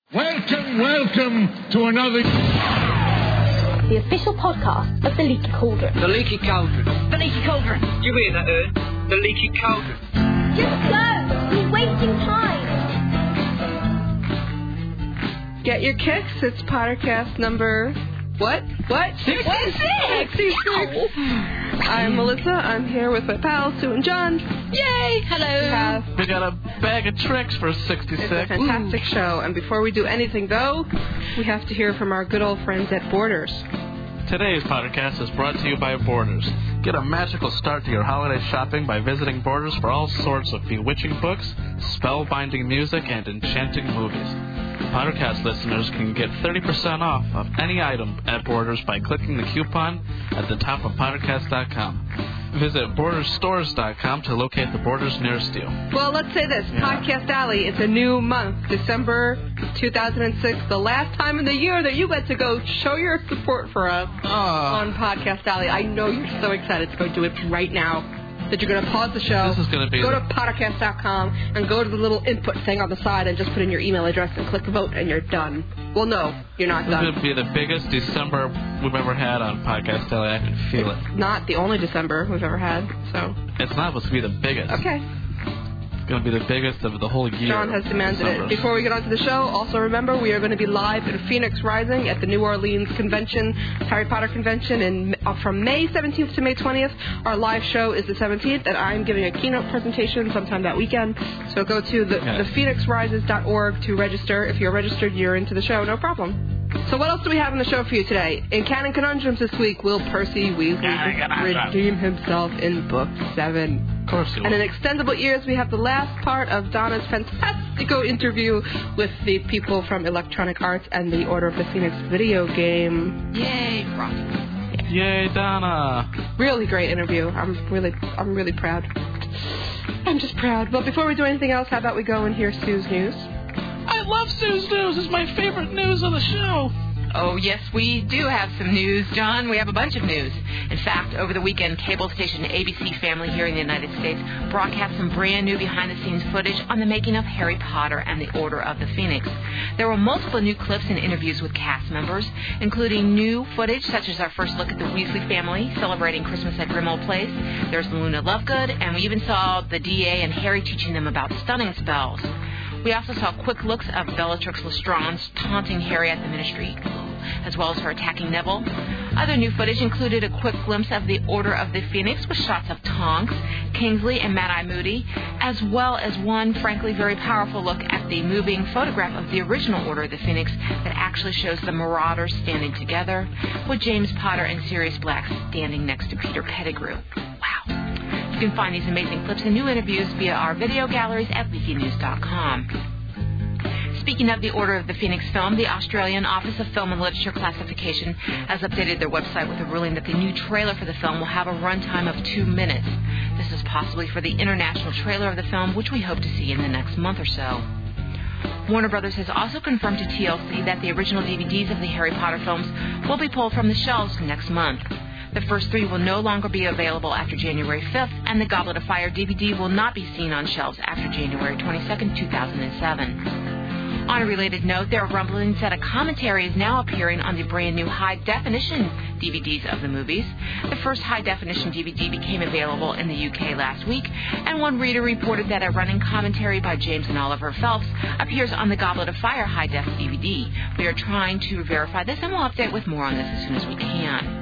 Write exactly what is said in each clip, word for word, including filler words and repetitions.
Welcome, welcome to another... The official podcast of The Leaky Cauldron. The Leaky Cauldron. The Leaky Cauldron. You hear that, Ern? The Leaky Cauldron. Just go! You're wasting time! Get your kicks. It's Pottercast number... What? What? sixty-six! sixty-six! I'm Melissa. I'm here with my pals, Sue and John. Yay! Hello! We have... We got a bag of tricks for sixty-six. It's a fantastic Ooh. show. And before we do anything, though, we have to hear from our good old friends at Borders. Today's podcast is brought to you by Borders. Get a magical start to your holiday shopping by visiting Borders for all sorts of bewitching books, spellbinding music, and enchanting movies. Pottercast listeners can get thirty percent off of any item at Borders by clicking the coupon at the top of Pottercast dot com. Visit Borders Stores dot com to locate the Borders nearest you. Well, let's say this. Yeah. Podcast Alley, it's a new month, December two thousand six, the last time in the year that you get to go show your support for us uh. on Podcast Alley. I know you're so excited to go do it right now. That you're going to pause the show, this is gonna be go the... to Pottercast dot com, and go to the little input thing on the side and just put in your email address and click vote, and you're done. Well, no, you're not this done. This is going to be the biggest December we've ever had on Podcast Alley. I can feel it's it. Not the only December we've ever had, so... It's not supposed to be the biggest. Okay. It's going to be the biggest of the whole year. John has demanded December. it. Before we get on to the show, also remember we are going to be live at Phoenix Rising at the New Orleans Convention, Harry Potter Convention, in, uh, from May seventeenth to May twentieth. Our live show is the seventeenth, and I'm giving a keynote presentation sometime that weekend. So go to the, okay. the phoenix rises dot org to register. If you're registered, you're into the show, no problem. So what else do we have in the show for you today? In Canon Conundrums this week, will Percy Weasley redeem himself in Book seven? Of course he will. And in Extendable Ears, we have the last part of Donna's fantastico interview with the people from Electronic Arts and the Order of the Phoenix video game. Yay, rock. Yay, Donna. Really great interview. I'm really, I'm really proud. I'm just proud. But before we do anything else, how about we go and hear Sue's news? I love Sue's news. It's my favorite news on the show. Oh, yes, we do have some news, John. We have a bunch of news. In fact, over the weekend, cable station A B C Family here in the United States broadcast some brand new behind-the-scenes footage on the making of Harry Potter and the Order of the Phoenix. There were multiple new clips and interviews with cast members, including new footage such as our first look at the Weasley family celebrating Christmas at Grimmauld Place. There's Luna Lovegood, and we even saw the D A and Harry teaching them about stunning spells. We also saw quick looks of Bellatrix Lestrange taunting Harry at the Ministry, as well as her attacking Neville. Other new footage included a quick glimpse of the Order of the Phoenix with shots of Tonks, Kingsley, and Mad-Eye Moody, as well as one, frankly, very powerful look at the moving photograph of the original Order of the Phoenix that actually shows the Marauders standing together, with James Potter and Sirius Black standing next to Peter Pettigrew. Wow. You can find these amazing clips and new interviews via our video galleries at leaky news dot com. Speaking of the Order of the Phoenix film, the Australian Office of Film and Literature Classification has updated their website with a ruling that the new trailer for the film will have a runtime of two minutes. This is possibly for the international trailer of the film, which we hope to see in the next month or so. Warner Brothers has also confirmed to T L C that the original D V Ds of the Harry Potter films will be pulled from the shelves next month. The first three will no longer be available after January fifth, and the Goblet of Fire D V D will not be seen on shelves after January twenty-second, two thousand seven. On a related note, there are rumblings that a commentary is now appearing on the brand new high-definition D V Ds of the movies. The first high-definition D V D became available in the U K last week, and one reader reported that a running commentary by James and Oliver Phelps appears on the Goblet of Fire high-def D V D. We are trying to verify this, and we'll update with more on this as soon as we can.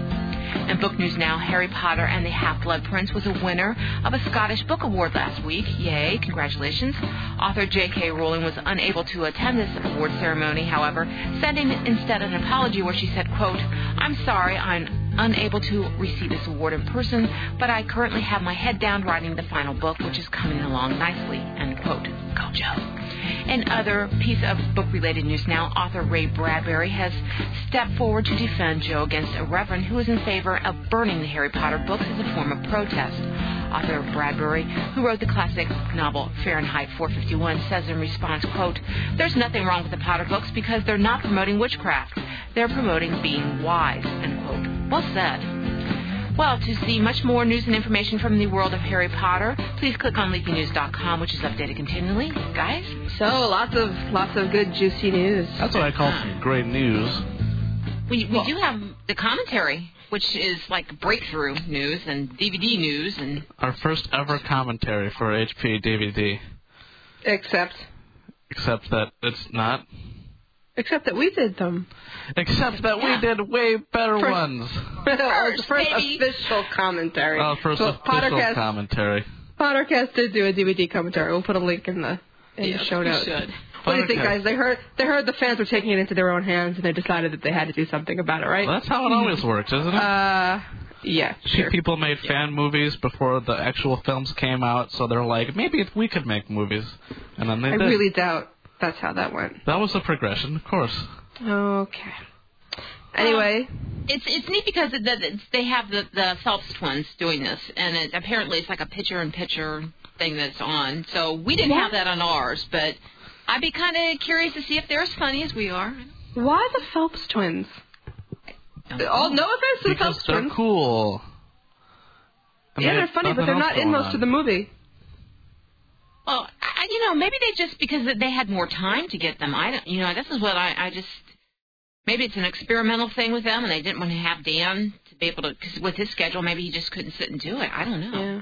In book news now, Harry Potter and the Half-Blood Prince was a winner of a Scottish Book Award last week. Yay, congratulations. Author J K Rowling was unable to attend this award ceremony, however, sending instead an apology where she said, quote, "I'm sorry I'm unable to receive this award in person, but I currently have my head down writing the final book, which is coming along nicely," end quote. Go, Joe. In other piece of book-related news now, author Ray Bradbury has stepped forward to defend Joe against a reverend who is in favor of burning the Harry Potter books as a form of protest. Author Bradbury, who wrote the classic novel Fahrenheit four fifty-one, says in response, quote, "There's nothing wrong with the Potter books because they're not promoting witchcraft. They're promoting being wise," end quote. Well said. Well, to see much more news and information from the world of Harry Potter, please click on leafy news dot com, which is updated continually. Guys? So, lots of lots of good, juicy news. That's what I call some great news. We, we Well- do have the commentary, which is like breakthrough news and D V D news. And Our first ever commentary for H P D V D, Except, except that it's not. except that we did them. Except that Yeah. we did way better First- ones. First, first baby. official commentary. Oh, first So, official Pottercast, commentary. Pottercast did do a D V D commentary. We'll put a link in the in yes, the show we notes. should. What do you think, Pottercast. guys? They heard they heard the fans were taking it into their own hands, and they decided that they had to do something about it, right? Well, that's how it always works, isn't it? Uh, yeah, sure. People made fan movies before the actual films came out, so they're like, maybe if we could make movies. And then they I did. really doubt that's how that went. That was a progression, of course. Okay. Anyway, It's it's neat because the, the, they have the, the Phelps twins doing this, and it, apparently it's like a picture-in-picture thing that's on. So we didn't have that on ours, but I'd be kind of curious to see if they're as funny as we are. why the Phelps twins? Oh, no offense to the Because Phelps they're twins. cool. And Yeah, they they're had funny, but nothing they're else not in going most on. of the movie. Well, I, you know, maybe they just because they had more time to get them. I don't, you know, this is what I, I just maybe it's an experimental thing with them, and they didn't want to have Dan to be able to because with his schedule, maybe he just couldn't sit and do it. I don't know. Yeah.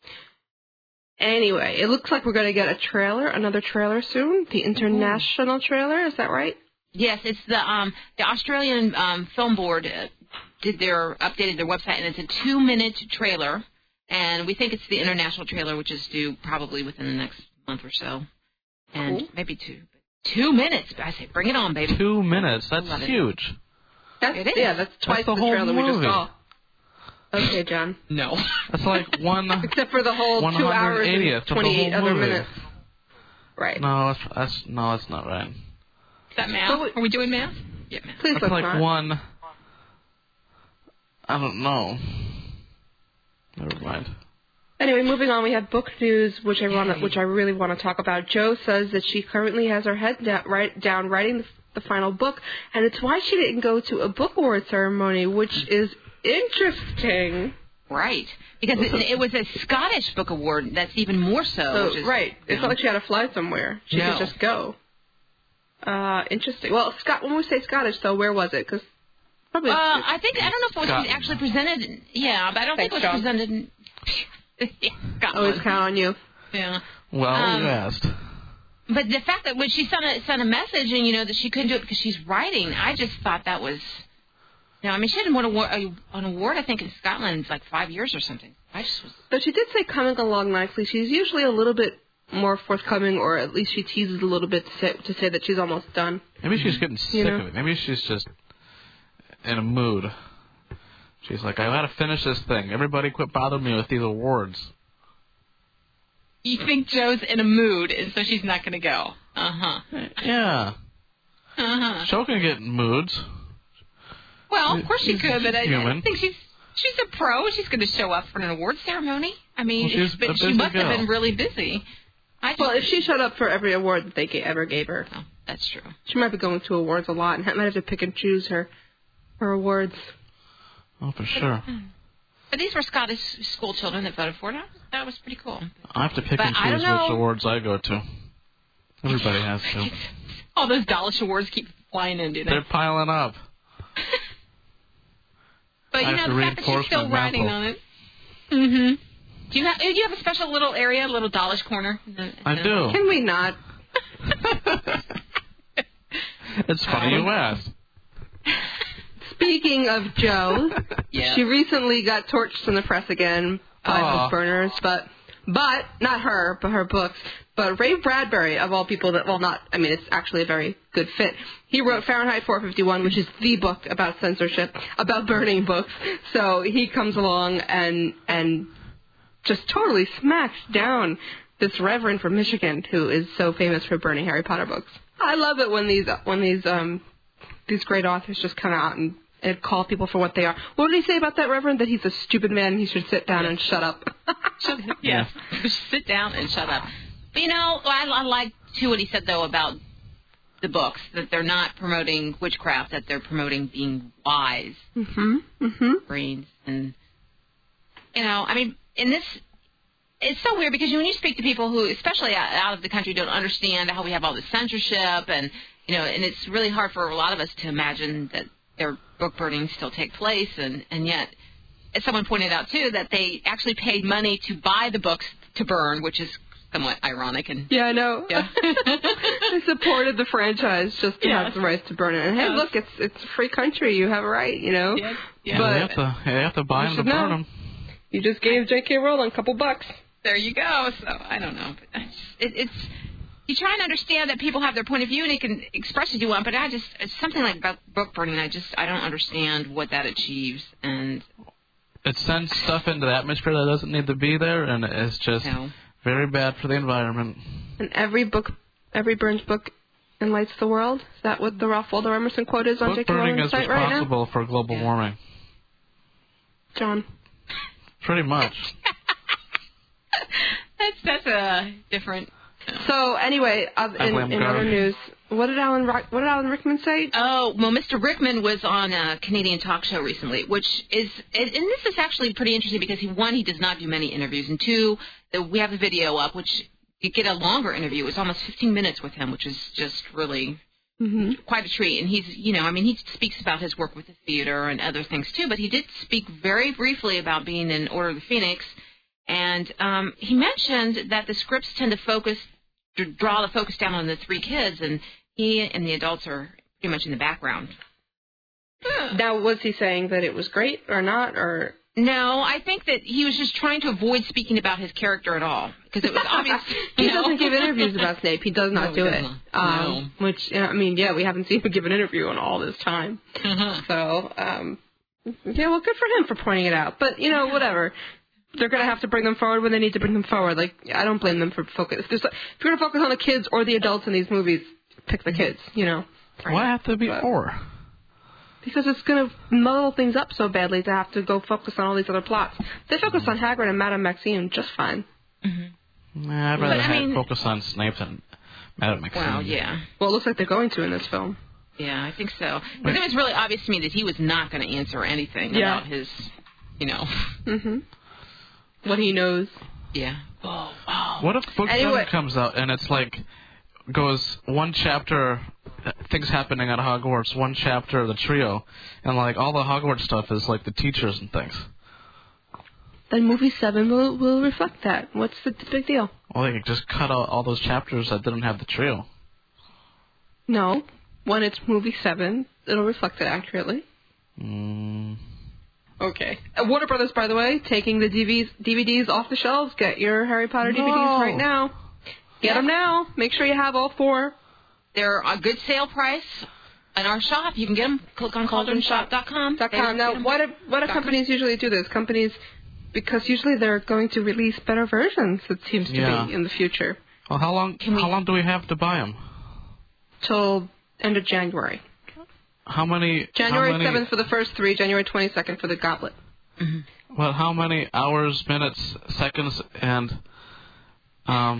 Anyway, it looks like we're going to get a trailer, another trailer soon. The international trailer, is that right? Yes, it's the um the Australian um, Film Board uh, did their updated their website, and it's a two minute trailer, and we think it's the international trailer, which is due probably within the next month or so, and Cool. maybe two. Two minutes. I say, bring it on, baby. Two minutes. That's Love it. huge. That's, It is. Yeah, that's twice the the, whole trailer we just movie. saw. Okay, John. No. That's like one. Except for the whole two hours and one hundred eightieth of the twenty-eight whole other movie. minutes. Right. No, that's, that's no, that's not right. Is that math? So we- Are we doing math? Yeah, math. Please That's let's like not. one. I don't know. Never mind. Anyway, moving on, we have book news, which I want, which I really want to talk about. Jo says that she currently has her head down, right, down writing the, the final book, and it's why she didn't go to a book award ceremony, which is interesting. Right. Because it, it was a Scottish Book Award. That's even more so. So, which is, right, you it's know. not like she had to fly somewhere. She No. could just go. Uh, interesting. Well, Scott. When we say Scottish, though, where was it? Because probably. Uh, I think I don't know if it was Scotland. actually presented. In, yeah, but I don't Thanks, think it was John. presented. In, yeah, Scotland. always count on you. Yeah. Well, Um, you asked. But the fact that when she sent a sent a message and you know that she couldn't do it because she's writing, I just thought that was. No, I mean she didn't win a, wa- a, an award. I think in Scotland it's like five years or something. I just was. But she did say coming along nicely. She's usually a little bit more forthcoming, or at least she teases a little bit to say, to say that she's almost done. Maybe she's getting sick know? of it. Maybe she's just in a mood. She's like, I gotta finish this thing. Everybody quit bothering me with these awards. You think Jo's in a mood, and so she's not going to go. Uh huh. Yeah. Uh huh. Jo can get in moods. Well, of course she She's could, but I, I human. don't think she's she's a pro. She's going to show up for an award ceremony. I mean, Well, she's a but she busy must have girl. been really busy. I just, Well, if she showed up for every award that they ga- ever gave her, oh, that's true. she might be going to awards a lot and might have to pick and choose her her awards. Oh, for sure. But these were Scottish school children that voted for it. That was pretty cool. I have to pick But and I choose don't which know. awards I go to. Everybody has to. All those Dawlish awards keep flying in, do they? They're piling up. But I you have know to the fact that she's reinforce still my writing mantle. on it. Mm-hmm. Do you have do you have a special little area, a little Dawlish corner? in the- in I the- do. Can we not? It's funny you asked. Speaking of Jo, Yeah. she recently got torched in the press again by Aw. book burners, but but not her, but her books. But Ray Bradbury, of all people, that well, not I mean, it's actually a very good fit. He wrote Fahrenheit four fifty-one, which is the book about censorship, about burning books. So he comes along and and just totally smacks down this reverend from Michigan who is so famous for burning Harry Potter books. I love it when these when these um these great authors just come out and, and call people for what they are. What did he say about that reverend? That he's a stupid man and he should sit down and shut up. Shut up. Yes. Just sit down and shut up. But, you know, I, I like, too, what he said, though, about the books, that they're not promoting witchcraft, that they're promoting being wise, Mhm. Mhm. brains, and you know, I mean, in this, it's so weird because when you speak to people who, especially out of the country, don't understand how we have all this censorship, and you know, and it's really hard for a lot of us to imagine that their book burnings still take place, and and yet, as someone pointed out too, that they actually paid money to buy the books to burn, which is somewhat ironic. And yeah, I know. Yeah. They supported the franchise just to yes. have the rights to burn it. And hey, yes. look, it's it's a free country. You have a right, you know. Yes. Yeah. But you have to, you have to buy them to burn know. them. You just gave J K Rowling a couple bucks. There you go. So I don't know. But it's, it, it's you try and understand that people have their point of view and they can express it you want. But I just it's something like about book burning. I just I don't understand what that achieves. And it sends stuff into the atmosphere that doesn't need to be there, and it's just no. very bad for the environment. And every book, every Burns book enlightens the world. Is that what the Ralph Waldo Emerson quote is on Book J K burning Rowling's is site right now? responsible for global Yeah. warming. John. Pretty much. that's that's a different. So anyway, uh, in, in other news, what did Alan Rock, what did Alan Rickman say? Oh well, Mister Rickman was on a Canadian talk show recently, which is and this is actually pretty interesting because he one he does not do many interviews, and two we have the video up, which you get a longer interview. It's almost fifteen minutes with him, which is just really mm-hmm. quite a treat. And he's you know I mean he speaks about his work with the theater and other things too, but he did speak very briefly about being in Order of the Phoenix, and um, he mentioned that the scripts tend to focus. To draw the focus down on the three kids, and he and the adults are pretty much in the background. Now, was he saying that it was great or not, or no? I think that he was just trying to avoid speaking about his character at all because it was obvious. He know? doesn't give interviews about Snape. He does not No, do he it. does not. Um, No. Which you know, I mean, yeah, we haven't seen him give an interview in all this time. Uh-huh. So, um, yeah, well, good for him for pointing it out. But you know, whatever. They're going to have to bring them forward when they need to bring them forward. Like, I don't blame them for focus. If, there's, if you're going to focus on the kids or the adults in these movies, pick the kids, you know. Why have to be But, four? because it's going to muddle things up so badly to have to go focus on all these other plots. They focus on Hagrid and Madame Maxime just fine. Mm-hmm. Nah, I'd rather But, I have mean- focus on Snape than Madame Maxime. Well, yeah. Well, it looks like they're going to in this film. Yeah, I think so. Because it was really obvious to me that he was not going to answer anything Yeah. about his, you know. Mm-hmm. What he knows. Yeah. Oh, wow. What if book Anyway. seven comes out and it's like goes one chapter, uh, things happening at Hogwarts, one chapter the trio, and like all the Hogwarts stuff is like the teachers and things. Then movie seven will will reflect that. What's the big deal? Well, they could just cut out all those chapters that didn't have the trio. No. When it's movie seven, it'll reflect it accurately. Mm. Okay. Uh, Warner Brothers, by the way, taking the D V Ds, D V Ds off the shelves. Get your Harry Potter No. D V Ds right now. Get them now. Make sure you have all four. They're a good sale price in our shop. You can get them. Click on cauldron shop dot com. Dot com. Now, what do, what do companies usually do this? Companies, because usually they're going to release better versions, it seems to Yeah. be, in the future. Well, how long? Can we- How long do we have to buy them? Till end of January. How many? January how many, seventh for the first three, January twenty-second for the Goblet. Mm-hmm. Well, how many hours, minutes, seconds, and um?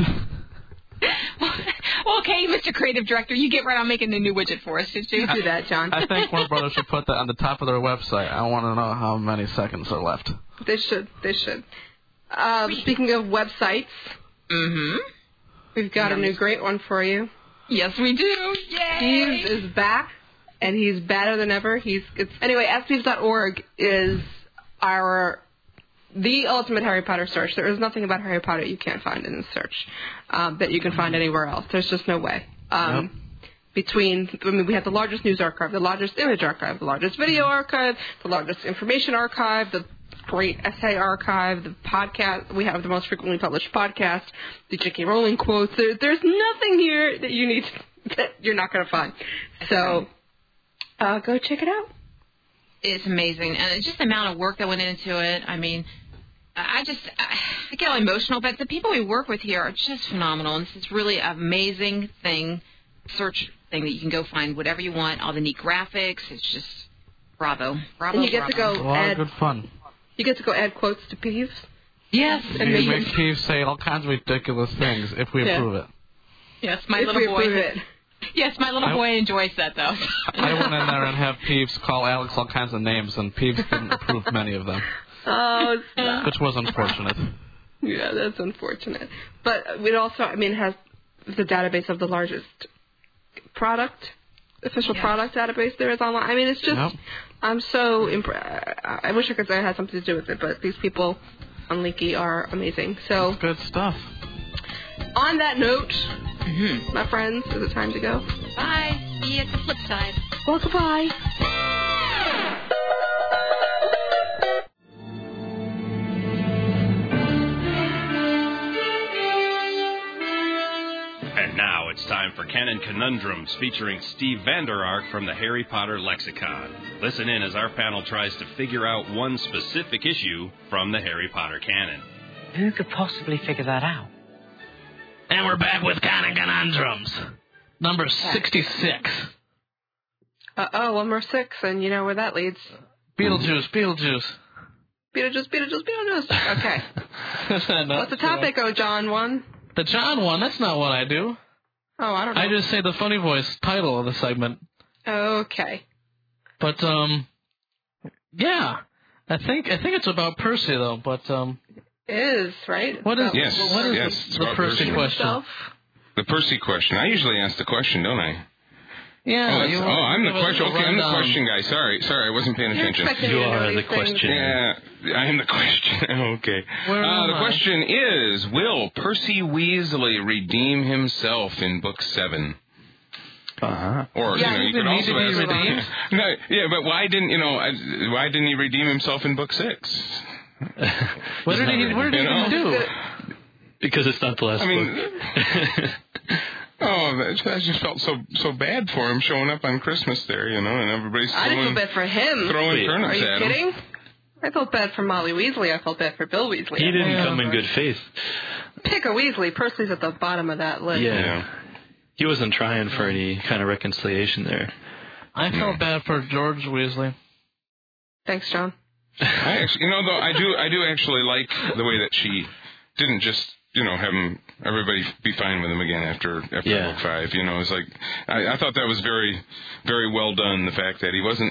Well, okay, Mister Creative Director, you get right on making the new widget for us, did you? You do that, John. I think Warner Brothers should put that on the top of their website. I want to know how many seconds are left. They should. They should. Uh, speaking of websites, Mm-hmm. we've got a new great one for you. Yes, we do. Yay! Peeves is back, and he's better than ever. He's it's, anyway. ask peeves dot org is our the ultimate Harry Potter search. There is nothing about Harry Potter you can't find in the search um, that you can find anywhere else. There's just no way. Um, Yep. Between, I mean, we have the largest news archive, the largest image archive, the largest video archive, the largest information archive, the great essay archive, the podcast. We have the most frequently published podcast, the J K Rowling quotes. There, there's nothing here that you need that you're not going to find. So uh, go check it out. It's amazing, and it's just the amount of work that went into it. I mean, I just I, I get all emotional, but the people we work with here are just phenomenal, and this is really an amazing thing, search thing that you can go find whatever you want, all the neat graphics. It's just bravo, bravo, And you get to bravo. go A lot add, of good fun. you get to go add quotes to peeves. Yes, And You maybe- make Steve say all kinds of ridiculous things if we Yeah. approve it. yes, my If little we boy. approve it. Yes, my little I- boy enjoys that though. I went in there and have Peeves call Alex all kinds of names, and Peeves didn't approve many of them. Oh, stop. Which was unfortunate. Yeah, that's unfortunate. But it also, I mean, has the database of the largest product, official Yes. product database there is online. I mean, it's just, Yep. I'm so impressed. I wish I could say I had something to do with it, but these people on Leaky are amazing. So, Good stuff. on that note, Mm-hmm. my friends, is it time to go? Bye. See you at the flip side. Well, goodbye. And now it's time for Canon Conundrums featuring Steve Vander Ark from the Harry Potter Lexicon. Listen in as our panel tries to figure out one specific issue from the Harry Potter canon. Who could possibly figure that out? And we're back with Canon Conundrums. Number sixty-six. Uh-oh, one more six, and you know where that leads. Beetlejuice, Beetlejuice. Beetlejuice, Beetlejuice, Beetlejuice. Okay. No, What's the topic, oh, John one? The John one, that's not what I do. Oh, I don't know. I just say the funny voice title of the segment. Okay. But, um, yeah. I think I think it's about Percy, though, but, um... It is, right? What is, Yes, what is yes, the, it's the about Percy Percy. question? Himself? The Percy question. I usually ask the question, don't I? Yeah. Oh, that's, you oh want I'm to the give us question. a Okay, I'm the rundown. question guy. Sorry, sorry, I wasn't paying You're attention. expecting You me to know are these the things. question. Yeah, I am the question. Okay. Where Uh, am the I? question is, will Percy Weasley redeem himself in Book seven? Uh-huh. Or, Yeah, you know, he you could doesn't need also to be ask... redeemed. No, yeah, but why didn't, you know, I- why didn't he redeem himself in Book six? What did he, what did he You know? even do? Because it's not the last I mean... book. Oh, that- I just felt so so bad for him showing up on Christmas there, you know, and everybody's I didn't throwing, feel bad for him. throwing Wait. turnips Are you at him. kidding? I felt bad for Molly Weasley. I felt bad for Bill Weasley. He didn't Yeah. come in good faith. Pick a Weasley. Percy's at the bottom of that list. Yeah. Yeah. He wasn't trying for any kind of reconciliation there. I felt bad for George Weasley. Thanks, John. I actually, you know, though, I do, I do actually like the way that she didn't just, you know, have him, everybody be fine with him again after after Yeah. book five. You know, it's like I, I thought that was very, very well done. The fact that he wasn't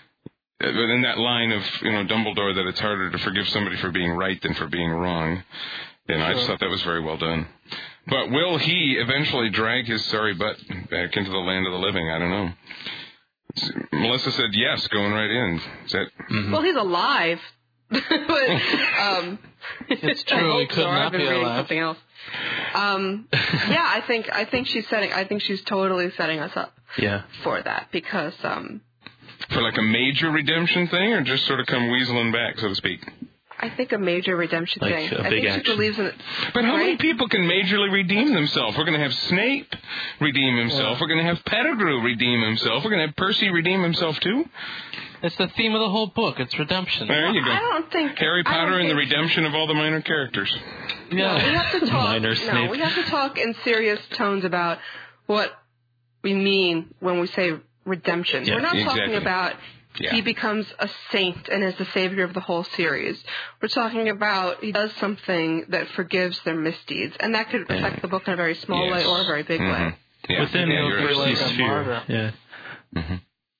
in that line of, you know, Dumbledore, that it's harder to forgive somebody for being right than for being wrong. You know, I just thought that was very well done. But will he eventually drag his sorry butt back into the land of the living? I don't know. Melissa said yes, going right in. Is that? Mm-hmm. Well, he's alive. but um, It's true, I he hope could so. not I've been be reading alive. something else. Um, yeah, I think I think she's setting. I think she's totally setting us up Yeah. for that because um, For like a major redemption thing, or just sort of come weaseling back, so to speak? I think a major redemption Like thing. a I big think action. she believes in it. But how many Right? people can majorly redeem themselves? We're going to have Snape redeem himself. Yeah. We're going to have Pettigrew redeem himself. We're going to have Percy redeem himself, too. It's the theme of the whole book. It's redemption. There you go. I don't think Harry I don't Potter and the think- redemption of all the minor characters. No, we Yeah. have to talk. Minor no, Snape. we have to talk in serious tones about what we mean when we say redemption. Yeah, We're not exactly. talking about Yeah. he becomes a saint and is the savior of the whole series. We're talking about he does something that forgives their misdeeds, and that could affect the book in a very small Yes. way or a very big Mhm. way. Yeah. Within yeah, you're Percy's right. Percy's like a sphere. martyr. Yeah. Mm-hmm.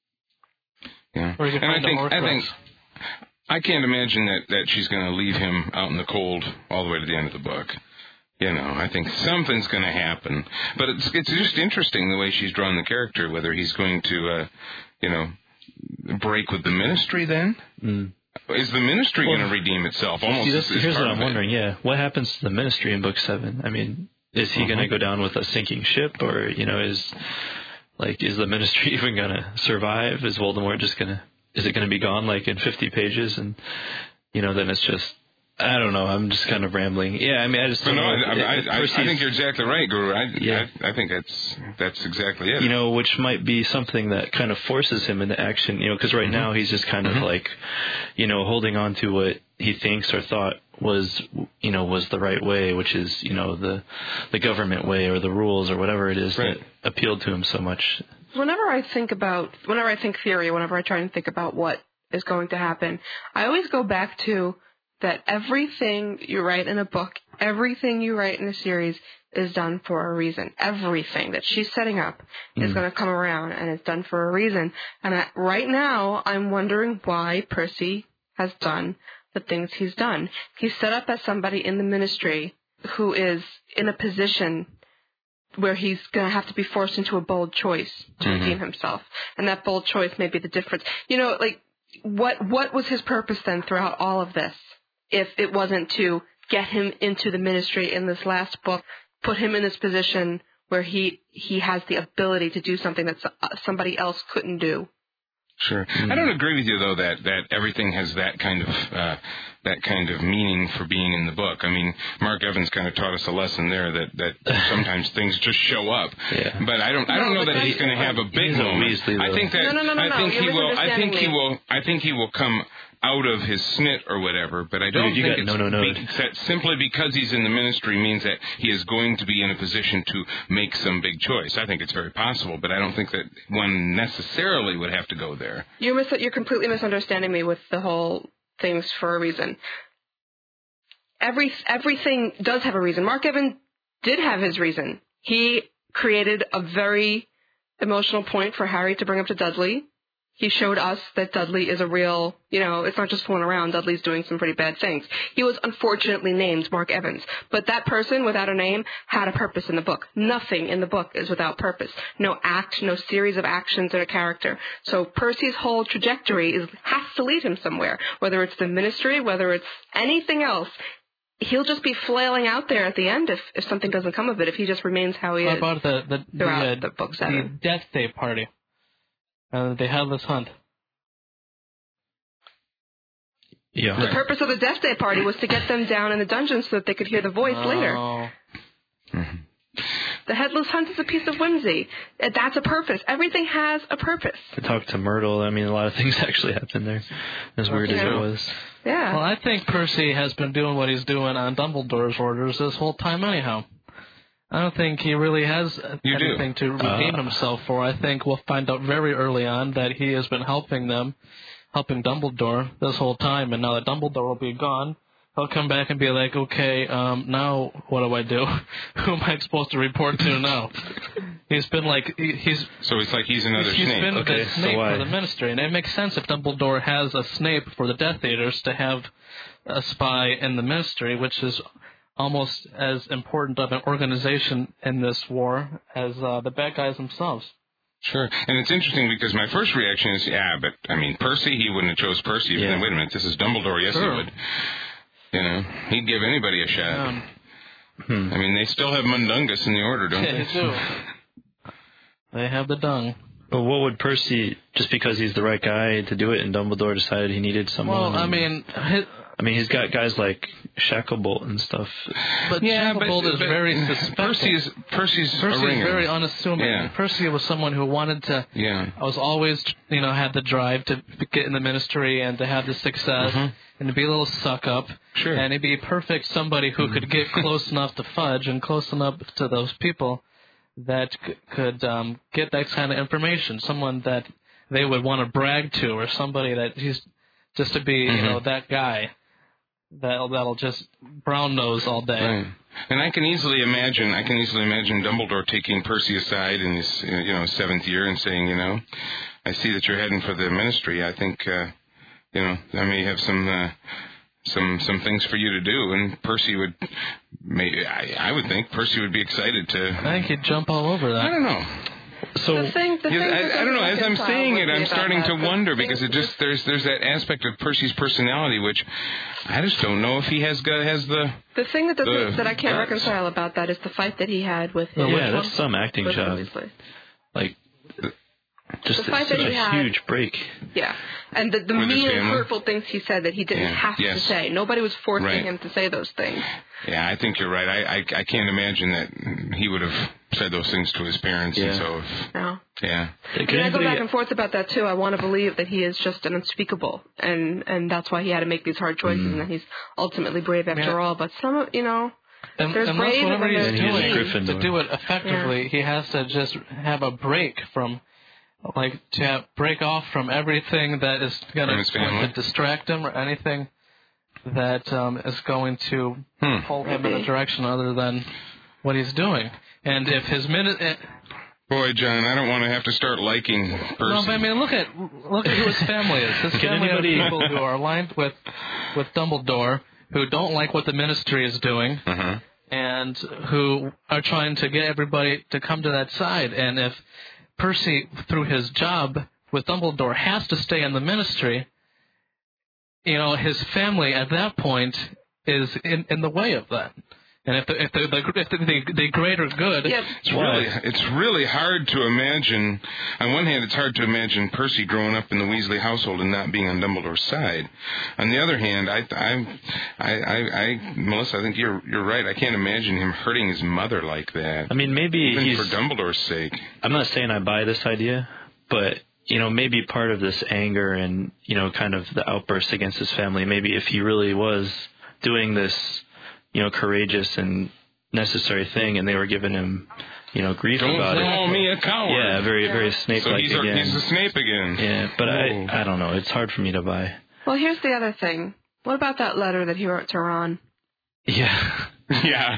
Yeah. Or you can and I find a think, I Horcrux. think, I can't imagine that, that she's going to leave him out in the cold all the way to the end of the book. You know, I think something's going to happen. But it's it's just interesting the way she's drawn the character, whether he's going to, uh, you know, break with the ministry then? Mm. Is the ministry Well, going to redeem itself? Almost See, that's, as, as here's part what of I'm it. wondering. Yeah, what happens to the ministry in book seven? I mean, is he Uh-huh. going to go down with a sinking ship, or you know, is like is the ministry even going to survive? Is Voldemort just going to? Is it going to be gone like in fifty pages, and you know, then it's just. I don't know. I'm just kind of rambling. Yeah, I mean, I just But don't no, know. I, if- I, if I, I Percy's- think you're exactly right, Guru. I, Yeah. I, I think that's that's exactly it. You know, which might be something that kind of forces him into action, you know, because right Mm-hmm. now he's just kind of like, you know, holding on to what he thinks or thought was, you know, was the right way, which is, you know, the the government way or the rules or whatever it is Right. that appealed to him so much. Whenever I think about, whenever I think theory, whenever I try and think about what is going to happen, I always go back to that everything you write in a book, everything you write in a series is done for a reason. Everything that she's setting up is Mm. going to come around, and it's done for a reason. And I, right now, I'm wondering why Percy has done the things he's done. He's set up as somebody in the ministry who is in a position where he's going to have to be forced into a bold choice to Mm-hmm. redeem himself. And that bold choice may be the difference. You know, like, what what was his purpose then throughout all of this, if it wasn't to get him into the ministry in this last book, put him in this position where he, he has the ability to do something that somebody else couldn't do? Sure. Mm-hmm. I don't agree with you though that, that everything has that kind of uh, that kind of meaning for being in the book. I mean, Mark Evans kind of taught us a lesson there that, that sometimes things just show up. Yeah. But I don't I don't No, know but that he's he's- going to have a big he's a moment. Weasley, I though. think that No, no, no, no, I no. think You're he will I think he misunderstanding me. will I think he will come out of his snit or whatever, but I don't Dude, you think got it's no, no, no. be- that simply because he's in the ministry means that he is going to be in a position to make some big choice. I think it's very possible, but I don't think that one necessarily would have to go there. You're mis- you're completely misunderstanding me with the whole things for a reason. Every everything does have a reason. Mark Evans did have his reason. He created a very emotional point for Harry to bring up to Dudley. He showed us that Dudley is a real, you know, it's not just fooling around. Dudley's doing some pretty bad things. He was unfortunately named Mark Evans. But that person without a name had a purpose in the book. Nothing in the book is without purpose. No act, no series of actions in a character. So Percy's whole trajectory is has to lead him somewhere. Whether it's the ministry, whether it's anything else, he'll just be flailing out there at the end if, if something doesn't come of it, if he just remains how he What is. about the the, the, throughout uh, the book the seven. Death Day party? Uh, the Headless Hunt. Yeah. The purpose of the Death Day party was to get them down in the dungeon so that they could hear the voice later. Oh. The Headless Hunt is a piece of whimsy. Uh, That's a purpose. Everything has a purpose. To talk to Myrtle, I mean, a lot of things actually happened there, as weird as Yeah. it was. Yeah. Well, I think Percy has been doing what he's doing on Dumbledore's orders this whole time anyhow. I don't think he really has You do. anything to redeem Uh. himself for. I think we'll find out very early on that he has been helping them, helping Dumbledore this whole time, and now that Dumbledore will be gone, he'll come back and be like, okay, um, now what do I do? Who am I supposed to report to now? He's been like, he, he's... So it's like he's another he's Snape. been Okay, the so Snape why? for the Ministry, and it makes sense if Dumbledore has a Snape for the Death Eaters to have a spy in the Ministry, which is almost as important of an organization in this war as uh, the bad guys themselves. Sure. And it's interesting because my first reaction is, yeah, but, I mean, Percy, he wouldn't have chose Percy. But Yeah. then, wait a minute, this is Dumbledore. Yes, Sure. he would. You know, he'd give anybody a shot. Um, Hmm. I mean, they still have Mundungus in the order, don't they they? do. They have the dung. But what would Percy, just because he's the right guy to do it, and Dumbledore decided he needed someone? Well, I and- mean, his, I mean, he's got guys like Shacklebolt and stuff. but Yeah, but, Shacklebolt is but very suspected. Percy's, Percy's, Percy a ringer. is very unassuming. Yeah. Percy was someone who wanted to. Yeah. I was always, you know, had the drive to get in the ministry and to have the success Mhm. and to be a little suck up. Sure. And he'd be perfect somebody who could get close enough to Fudge and close enough to those people that c- could um, get that kind of information. Someone that they would want to brag to, or somebody that he's just to be, you Mhm. know, that guy that'll that'll just brown nose all day. Right. And I can easily imagine, I can easily imagine Dumbledore taking Percy aside in his, you know, seventh year and saying, you know, I see that you're heading for the ministry. I think, uh, you know, I may have some, uh, some, some things for you to do. And Percy would, maybe, I, I would think Percy would be excited to. I think he'd jump all over that. I don't know. So The thing, the Yeah, thing I, that I don't know. doesn't As I'm reconcile saying with it, me I'm about starting that, to the wonder thing- because it just there's there's that aspect of Percy's personality which I just don't know if he has got has the. The thing that doesn't, the that I can't guts. reconcile about that is the fight that he had with his yeah, that's some acting with job. Weasley. Like, just The fight such that a he had- huge break. Yeah, and the, the With his mean, family? hurtful things he said that he didn't Yeah. have to Yes. say. Nobody was forcing Right. him to say those things. Yeah, I think you're right. I, I I can't imagine that he would have said those things to his parents. Yeah. And so, if, No. yeah. Can I mean, I go anybody- back and forth about that too. I want to believe that he is just an unspeakable, and and that's why he had to make these hard choices, Mm. and that he's ultimately brave after Yeah. all. But some, of you know, And, there's and brave that's whatever and he's then there's doing. mean. To Gryffindor. do it effectively, he has to just have a break from, like, to have, break off from everything that is going From his family. to distract him or anything that um, is going to Hmm. pull him in a direction other than what he's doing. And if his minute, Boy, John, I don't want to have to start liking Percy. No, but I mean, look at look at who his family is. His Can family anybody- are people who are aligned with with Dumbledore, who don't like what the Ministry is doing, Uh-huh. and who are trying to get everybody to come to that side. And if Percy, through his job with Dumbledore, has to stay in the Ministry, you know, his family at that point is in, in the way of that. And if the if the, the, if the, the, the greater good, Yep. It's really, it's really hard to imagine. On one hand, it's hard to imagine Percy growing up in the Weasley household and not being on Dumbledore's side. On the other hand, I, I, I, I, I Melissa, I think you're you're right. I can't imagine him hurting his mother like that. I mean, maybe even he's, for Dumbledore's sake. I'm not saying I buy this idea, but you know, maybe part of this anger and you know, kind of the outburst against his family. Maybe if he really was doing this, you know, courageous and necessary thing, and they were giving him, you know, grief Don't about call it. me a coward. Yeah, very, Yeah. very So Snape-like he's a, again. he's a Snape again. Yeah, but Whoa. I, I don't know. It's hard for me to buy. Well, here's the other thing. What about that letter that he wrote to Ron? Yeah, Yeah.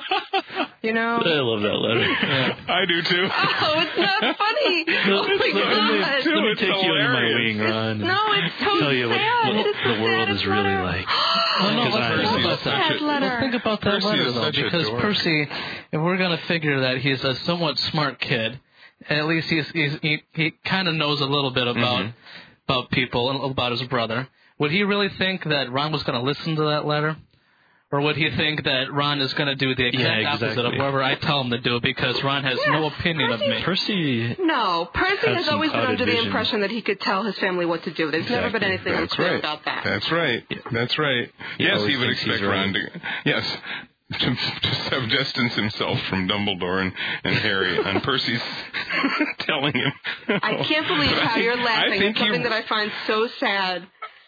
You know? I love that letter. I do too. Oh, it's not funny. Oh, my Let me- God. Let me It's take you under my hilarious. wing, Ron. No, it's so Tell you what, sad. what It is the the world is saddest really letter. like. Well, no, Because let's I- think Percy's about such that. a- letter. Let's think about that Percy letter, is though, such a because dork. Percy, if we're going to figure that he's a somewhat smart kid, at least he's, he's, he he kind of knows a little bit about Mhm. about people and about his brother. Would he really think that Ron was going to listen to that letter? Or would he think that Ron is going to do the exact Yeah, opposite of exactly. whatever I tell him to do because Ron has no opinion of me? Percy, No, Percy Has has some always been clouded under the vision. impression that he could tell his family what to do. There's never been Exactly. anything That's unclear right. about that. That's right. That's right. He yes, always he would thinks he's expect Ron right. to. Yes. To, to subdistance himself from Dumbledore and, and Harry, and Percy's telling him. I can't believe But how I- you're laughing I at think something you- that I find so sad.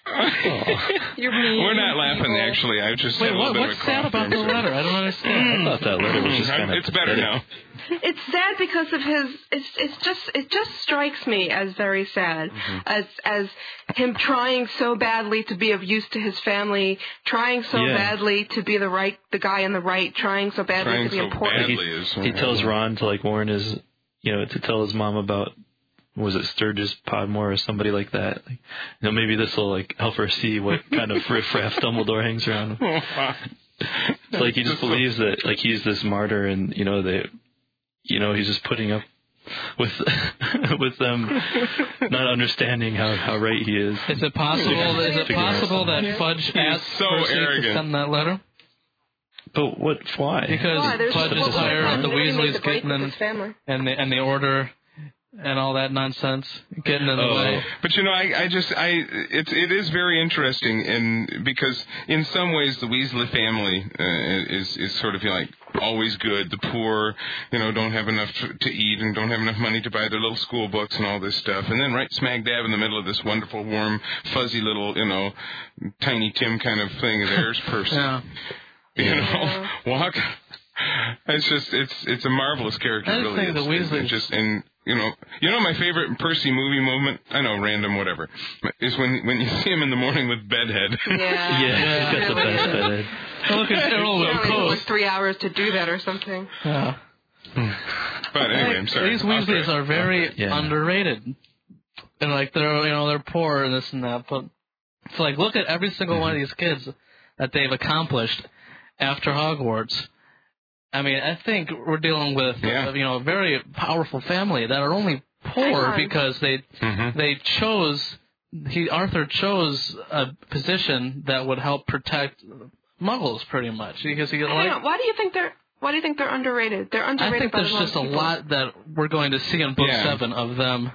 You're mean. We're not laughing, evil. actually. I just Wait, had a little what, bit what's of a sad cough about the there, so- letter? I don't understand. I thought that letter was just kind of It's better now. It's sad because of his. It's it's just it just strikes me as very sad, Mm-hmm. as as him trying so badly to be of use to his family, trying so Yeah. badly to be the right, the guy in the right, trying so badly Trying to be so important. badly is. He tells Ron to like warn his, you know, to tell his mom about, was it Sturgis Podmore or somebody like that? Like, you know, maybe this will like help her see what kind of riffraff Dumbledore hangs around. It's like he just believes that like he's this martyr, and you know they, you know, he's just putting up with with them not understanding how, how right he is. Is it possible? Is it Figure out possible that something. Fudge asked so Percy arrogant. to send that letter? But what? Why? Because Why? There's Fudge just is a tired whole of the time. He made Weasleys the break getting with in his family. and the and the order and all that nonsense getting in the Oh. way. But you know, I, I just, I, it, it is very interesting, and because in some ways the Weasley family uh, is is sort of like always good. The poor, you know, don't have enough to, to eat and don't have enough money to buy their little school books and all this stuff. And then right smack dab in the middle of this wonderful, warm, fuzzy little, you know, Tiny Tim kind of thing, there's Percy. Yeah. You know, walk. It's just, it's it's a marvelous character, I just really. think the It's- Weasleys- it's just and. You know, you know my favorite Percy movie moment. I know, random, whatever. Is when when you see him in the morning with bedhead. Yeah, Yeah, he's got the best bedhead. Oh, look at Errol It only took Close. like three hours to do that or something. Yeah. But anyway, I'm sorry. These Weasleys Okay. are very Yeah. underrated, and like they're you know they're poor and this and that, but it's like look at every single one of these kids that they've accomplished after Hogwarts. I mean, I think we're dealing with Yeah. uh, you know a very powerful family that are only poor Icons. because they Mhm. they chose he Arthur chose a position that would help protect Muggles pretty much because he I don't like. know. Why do you think they're Why do you think they're underrated? They're I underrated think by there's the wrong just a people. lot that we're going to see in book Yeah. seven of them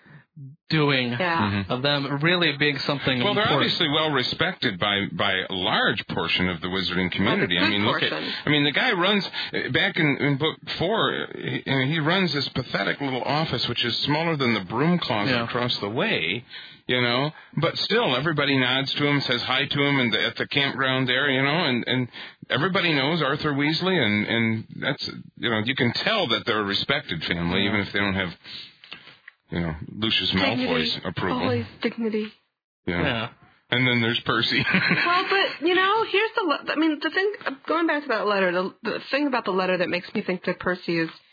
doing, Yeah. of them really being something Well, they're important. obviously well respected by by a large portion of the wizarding community. Well, the I mean, good look at. portion. I mean, the guy runs back in, in book four. He, I mean, he runs this pathetic little office, which is smaller than the broom closet Yeah. across the way. You know, but still, everybody nods to him, says hi to him, and at the campground there, you know, and and everybody knows Arthur Weasley, and and that's you know, you can tell that they're a respected family, even if they don't have. You know, Lucius Malfoy's Dignity. approval. Always dignity. Yeah. Yeah. And then there's Percy. Well, but you know, here's the. Le- I mean, the thing. Going back to that letter, the the thing about the letter that makes me think that Percy is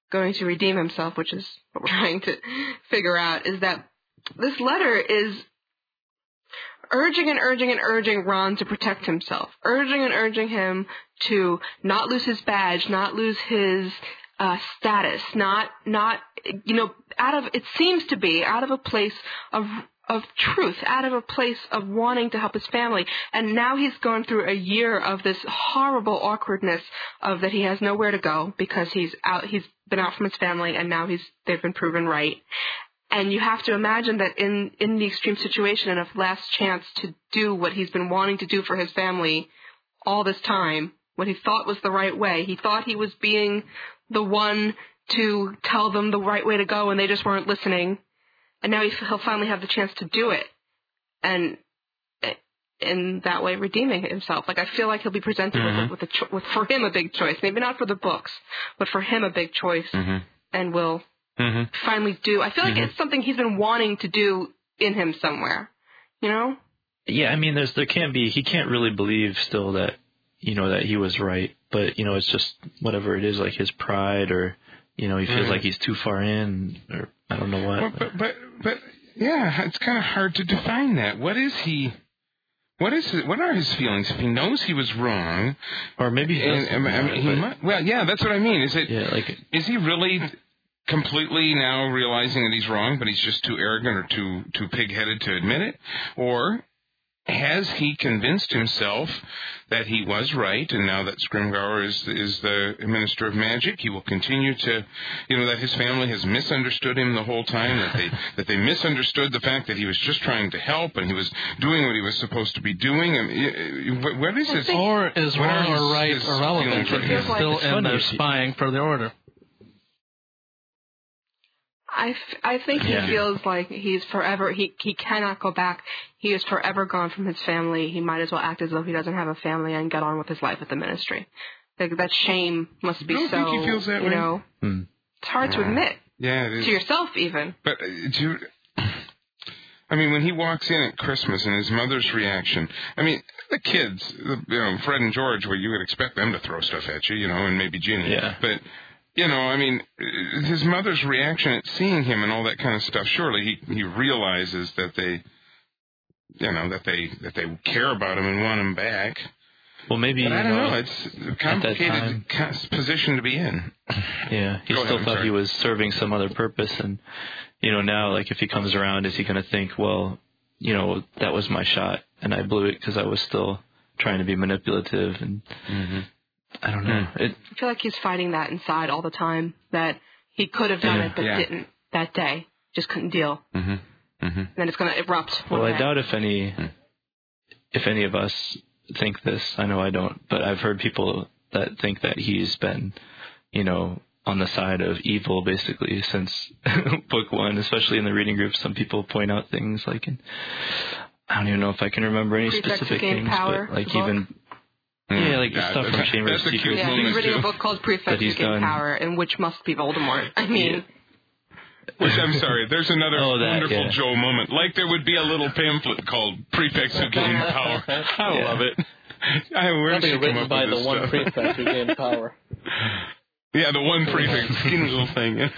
going to redeem himself, which is what we're trying to figure out, is that this letter is urging and urging and urging Ron to protect himself, urging and urging him to not lose his badge, not lose his uh, status, not, not, you know, out of, it seems to be out of a place of of truth, out of a place of wanting to help his family. And now he's gone through a year of this horrible awkwardness of that he has nowhere to go because he's out, he's been out from his family, and now he's, they've been proven right. And you have to imagine that in, in the extreme situation and a last chance to do what he's been wanting to do for his family all this time, what he thought was the right way. He thought he was being the one to tell them the right way to go, and they just weren't listening. And now he'll finally have the chance to do it, and in that way redeeming himself. Like, I feel like he'll be presented mm-hmm. with, a, with, a cho- with, for him, a big choice. Maybe not for the books, but for him, a big choice, mm-hmm. and will mm-hmm. finally do. I feel like mm-hmm. it's something he's been wanting to do in him somewhere, you know? Yeah, I mean, there's there can't be, he can't really believe still that, you know, that he was right, but, you know, it's just whatever it is, like his pride, or, you know, he feels mm-hmm. like he's too far in, or I don't know what. Well, but, but, but, yeah, it's kind of hard to define that. What is he, what is it, what are his feelings? If he knows he was wrong, or maybe he and, and, I mean, he might, well, yeah, that's what I mean. Is it, yeah, like, is he really completely now realizing that he's wrong, but he's just too arrogant or too, too pig-headed to admit it? Or has he convinced himself that he was right, and now that Scrimgeour is is the Minister of Magic, he will continue to, you know, that his family has misunderstood him the whole time, that they that they misunderstood the fact that he was just trying to help and he was doing what he was supposed to be doing. And what is his? Or is wrong or right irrelevant? He's still in there spying for the Order. I, f- I think he yeah. feels like he's forever, he he cannot go back. He is forever gone from his family. He might as well act as though he doesn't have a family and get on with his life at the ministry. Like, that shame must be I don't so, think he feels that you way. know, hmm. it's hard yeah. to admit. Yeah, it is. To yourself, even. But, uh, do you, I mean, when he walks in at Christmas and his mother's reaction, I mean, the kids, the, you know, Fred and George, well, you would expect them to throw stuff at you, you know, and maybe Ginny. Yeah. But, you know, I mean, his mother's reaction at seeing him and all that kind of stuff, surely he, he realizes that they, you know, that they that they care about him and want him back. Well, maybe, but I don't know, know. It's a complicated time, position to be in. Yeah, he Go still ahead, thought sorry. he was serving some other purpose. And, you know, now, like, if he comes around, is he going to think, well, you know, that was my shot, and I blew it because I was still trying to be manipulative, and mm-hmm. I don't know. It, I feel like he's fighting that inside all the time, that he could have done yeah, it but yeah. didn't that day, just couldn't deal. Mm-hmm. Mm-hmm. And then it's going to erupt. well, one I day. doubt if any, if any of us think this. I know I don't, but I've heard people that think that he's been, you know, on the side of evil basically since book one, especially in the reading group. Some people point out things like, in, I don't even know if I can remember any Prefects specific Gain things, Power, but like the book. even. Yeah, like Yeah, stuff from that's- Chamber of that's a cute Secrets. Yeah, moment, he's reading too. a book called Prefects he's Gain done. Power, and which must be Voldemort. I mean... Which, I'm sorry, there's another Oh, that, wonderful yeah. Joel moment. Like there would be a little pamphlet called Prefects Who Gain Power. I Yeah. love it. I, where did Probably she come written up by with the this one stuff? prefect who gained power. Yeah, the one prefect, skinny little thing.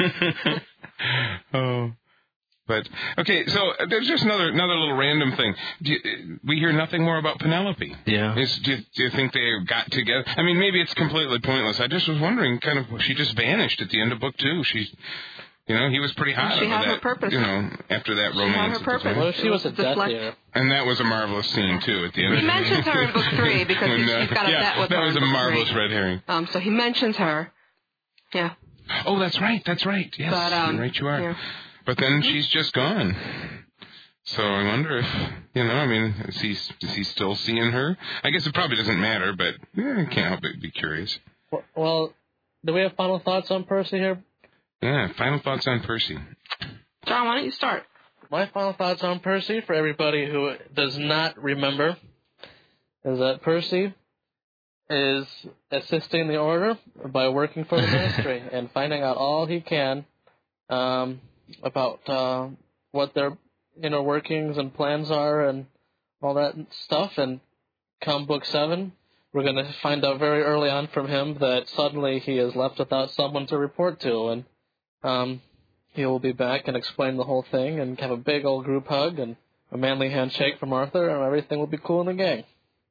Oh. But, okay, so there's just another another little random thing. Do you, we hear nothing more about Penelope. Yeah. Is, do, you, do you think they got together? I mean, maybe it's completely pointless. I just was wondering, kind of, she just vanished at the end of book two. She's, you know, he was pretty hot She over had that, her purpose. you know, after that She romance. had her at the purpose. time. What if she was a Deflect- Death Eater? And that was a marvelous scene, too, at the end. He of mentions her in book three because When, he's, uh, he's got a yeah, bet with that her was in a book marvelous three. red herring. Um, so he mentions her. Yeah. Oh, that's right, that's right. Yes, But, um, you're right you are. yeah. But then she's just gone. So I wonder if, you know, I mean, is he, is he still seeing her? I guess it probably doesn't matter, but yeah, I can't help but be curious. Well, do we have final thoughts on Percy here? Yeah, final thoughts on Percy. John, why don't you start? My final thoughts on Percy, for everybody who does not remember, is that Percy is assisting the Order by working for the Ministry and finding out all he can um, about uh, what their inner workings and plans are and all that stuff. And come book seven, we're going to find out very early on from him that suddenly he is left without someone to report to, and um, he will be back and explain the whole thing and have a big old group hug and a manly handshake from Arthur, and everything will be cool in the gang.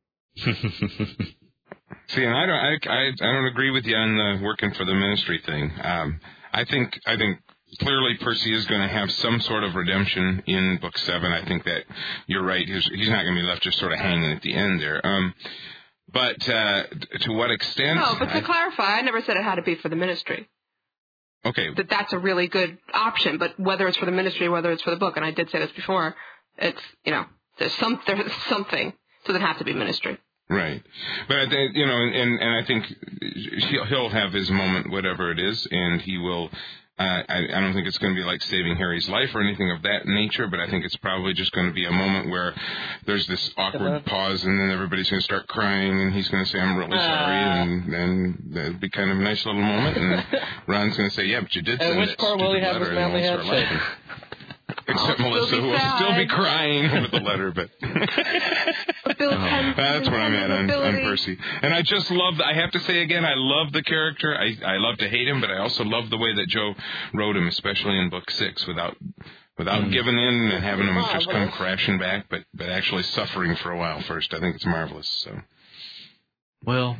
See, and I don't, I, I, I don't agree with you on the working for the ministry thing. Um, I think, I think clearly Percy is going to have some sort of redemption in Book Seven. I think that you're right. He's, he's not going to be left just sort of hanging at the end there. Um, but uh, to what extent? No, but to I, clarify, I never said it had to be for the ministry. Okay. That that's a really good option, but whether it's for the ministry or whether it's for the book, and I did say this before, it's, you know, there's some there's something, so it has to be ministry. Right. But, I think, you know, and, and I think he'll, he'll have his moment, whatever it is, and he will, uh, I, I don't think it's going to be like saving Harry's life or anything of that nature, but I think it's probably just going to be a moment where there's this awkward pause, and then everybody's going to start crying, and he's going to say, I'm really sorry, and then it'll be kind of a nice little moment, and Ron's going to say, yeah, but you did send which that part will he have his manly handshake? Except I'll Melissa, who will sad. still be crying over the letter, but Bill oh, that's where I'm at on, on Percy. And I just love, I have to say again, I love the character. I, I love to hate him, but I also love the way that Joe wrote him, especially in Book Six, without without mm. giving in and having him just come crashing back, but, but actually suffering for a while first. I think it's marvelous. So, Well,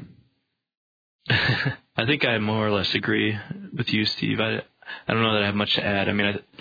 I think I more or less agree with you, Steve. I, I don't know that I have much to add. I mean, I,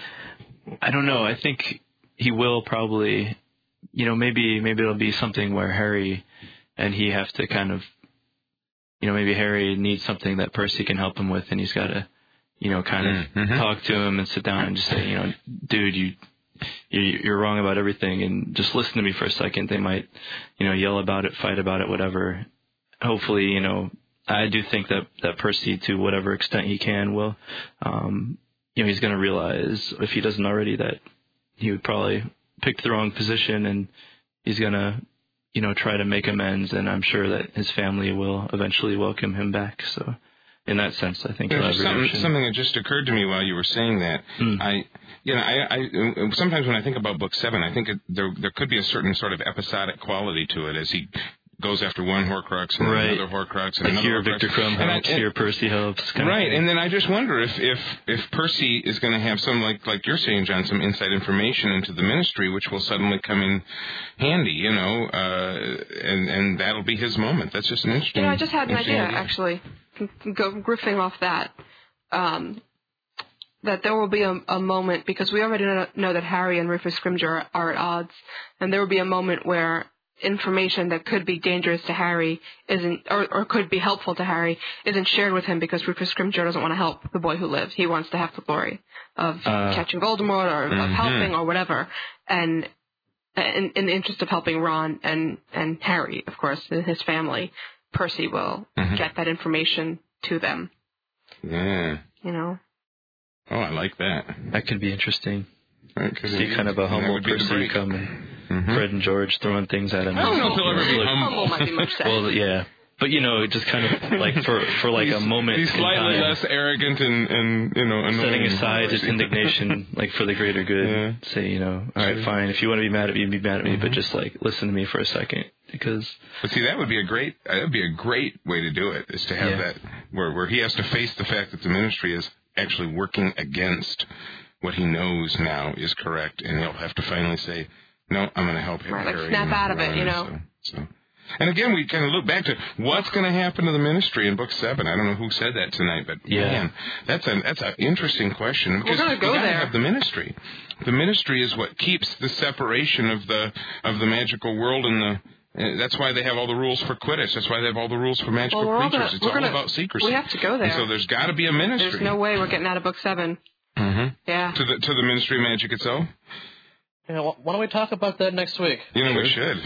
I don't know. I think he will probably, you know, maybe maybe it'll be something where Harry and he have to kind of, you know, maybe Harry needs something that Percy can help him with, and he's got to, you know, kind of mm-hmm. talk to him and sit down and just say, you know, dude, you, you you're wrong about everything, and just listen to me for a second. They might, you know, yell about it, fight about it, whatever. Hopefully, you know, I do think that that Percy, to whatever extent he can, will. Um, You know, he's going to realize, if he doesn't already, that he would probably pick the wrong position, and he's going to, you know, try to make amends, and I'm sure that his family will eventually welcome him back. So, in that sense, I think he'll have something, redemption. something that just occurred to me while you were saying that. Mm. I, you know, I, I sometimes when I think about Book Seven, I think it, there there could be a certain sort of episodic quality to it as he goes after one Horcrux and right. another Horcrux and like another here Horcrux. Victor Crumb helps, here Percy helps. Right, and then I just wonder if, if, if Percy is going to have some, like like you're saying, John, some inside information into the ministry, which will suddenly come in handy, you know, uh, and, and that'll be his moment. That's just an interesting... You know, I just had an idea, idea, actually, go riffing off that, um, that there will be a, a moment, because we already know, know that Harry and Rufus Scrimgeour are, are at odds, and there will be a moment where information that could be dangerous to Harry isn't, or, or could be helpful to Harry, isn't shared with him because Rufus Scrimgeour doesn't want to help the boy who lives. He wants to have the glory of uh, catching Voldemort or mm-hmm. of helping or whatever. And in, in the interest of helping Ron and, and Harry, of course, and his family, Percy will mm-hmm. get that information to them. Yeah. You know? Oh, I like that. That could be interesting. See kind of a that humble Percy come and mm-hmm. Fred and George throwing things at him. I don't know if he'll ever be humble. Humble might be much said. Well, yeah. But, you know, just kind of like for, for like he's, a moment. He's slightly in time, less arrogant and, and you know, annoying. Setting aside his indignation, like for the greater good. Yeah. Say, you know, all right, fine. If you want to be mad at me, be mad at me, mm-hmm. but just like listen to me for a second. Because. But see, that would be a great, that would be a great way to do it, is to have yeah. that, where, where he has to face the fact that the ministry is actually working against what he knows now is correct, and he'll have to finally say, no, I'm going to help him. Right, like Harry snap out of it, you know. So, so. And again, we kind of look back to what's going to happen to the ministry in Book Seven. I don't know who said that tonight, but yeah. man, that's an that's an interesting question. Because we're going to go you there. Have the ministry. The ministry is what keeps the separation of the of the magical world and the. Uh, that's why they have all the rules for Quidditch. That's why they have all the rules for magical well, creatures. Gonna, it's all gonna, about secrecy. We have to go there. And so there's got to be a ministry. There's no way we're getting out of Book Seven. Mm-hmm. Yeah. To the to the Ministry of Magic itself. Yeah. Why don't we talk about that next week? You know, we should.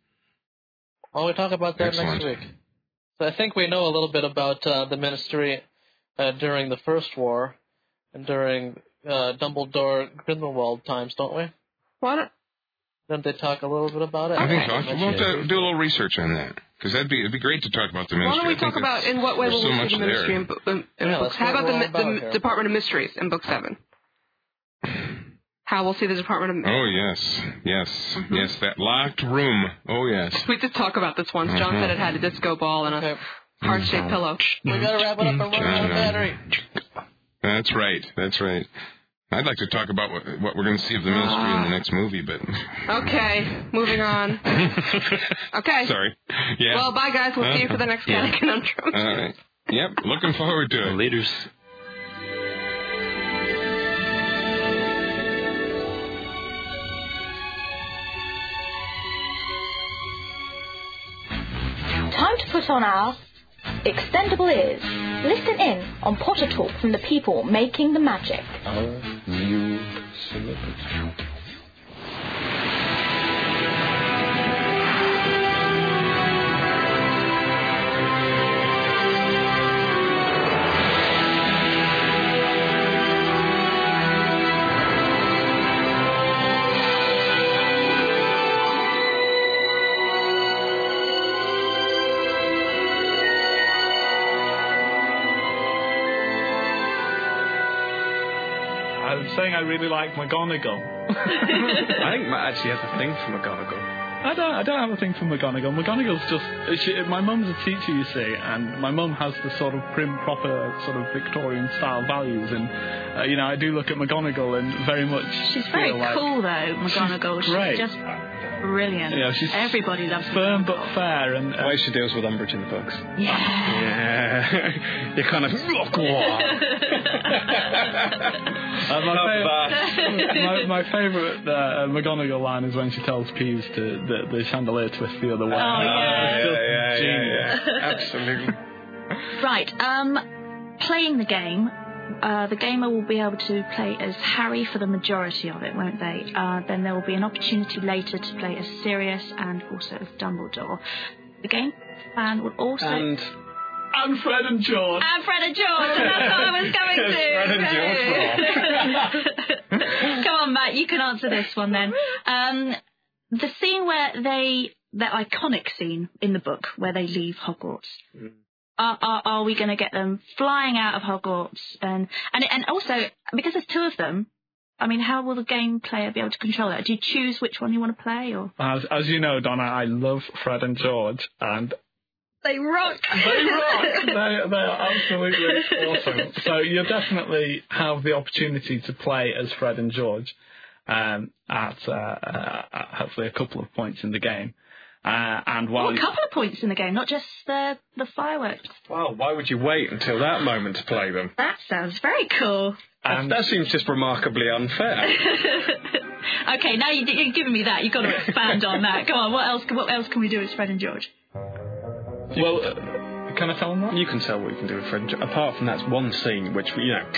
Why don't we talk about that Excellent. next week? So I think we know a little bit about uh, the Ministry uh, during the First War and during uh, Dumbledore Grindelwald times, don't we? Why don't? Didn't they talk a little bit about it? I think so. We'll have to do a little research on that. Because that'd be, it'd be great to talk about the ministry. Why don't we talk about in what way we'll so see the ministry in, in, in yeah, books? How about the, the here. Department of Mysteries in Book Seven? How how we'll see the Department of... Oh, yes. Yes. Mm-hmm. Yes, that locked room. Oh, yes. We did talk about this once. John mm-hmm. said it had a disco ball and a okay. heart-shaped mm-hmm. pillow. We got to wrap it up and run out of battery. That's right. That's right. I'd like to talk about what, what we're going to see of the Ministry uh, in the next movie, but... Okay, moving on. Okay. Sorry. Yeah. Well, bye, guys. We'll uh, see you for the next yeah. Conundrum. All right. Yep, looking forward to it. Leaders. Time to put on our extendable ears. Listen in on Potter talk from the people making the magic. Our new celebrity. Saying I really like McGonagall. I think Matt actually has a thing for McGonagall. I don't. I don't have a thing for McGonagall. McGonagall's just. She, my mum's a teacher, you see, and my mum has the sort of prim, proper, sort of Victorian style values, and uh, you know, I do look at McGonagall and very much. She's very feel like cool, though. McGonagall. She's great. She's just brilliant. Yeah, she's everybody loves firm McGonagall. but fair, and uh, the way she deals with Umbridge in the books. Yeah. Yeah. You're kind of. Uh, my, favorite, my, my favourite uh, McGonagall line is when she tells Peeves to the, the chandelier twist the other way. Oh, yeah. Uh, yeah, yeah, genius. yeah, yeah. Absolutely. Right, um, playing the game, uh, the gamer will be able to play as Harry for the majority of it, won't they? Uh, then there will be an opportunity later to play as Sirius and also as Dumbledore. The game plan will also... And... And Fred and George. And Fred and George. That's what I was going to. Fred and George. Come on, Matt. You can answer this one then. Um, the scene where they, that iconic scene in the book where they leave Hogwarts. Mm. Are, are, are we going to get them flying out of Hogwarts? And, and and also, because there's two of them, I mean, how will the game player be able to control that? Do you choose which one you want to play? Or As, as you know, Donna, I love Fred and George, and... They rock. They rock. they, they are absolutely awesome. So you'll definitely have the opportunity to play as Fred and George um, at, uh, uh, at hopefully a couple of points in the game. Uh, and while oh, a couple of points in the game, not just the the fireworks. Well, why would you wait until that moment to play them? That sounds very cool. Um, that seems just remarkably unfair. Okay, now you, you're giving me that. You've got to expand on that. Come on, what else? What else can we do as Fred and George? Well, uh, can I tell them that? You can tell what you can do with Fred and George. Apart from that one scene, which, you know...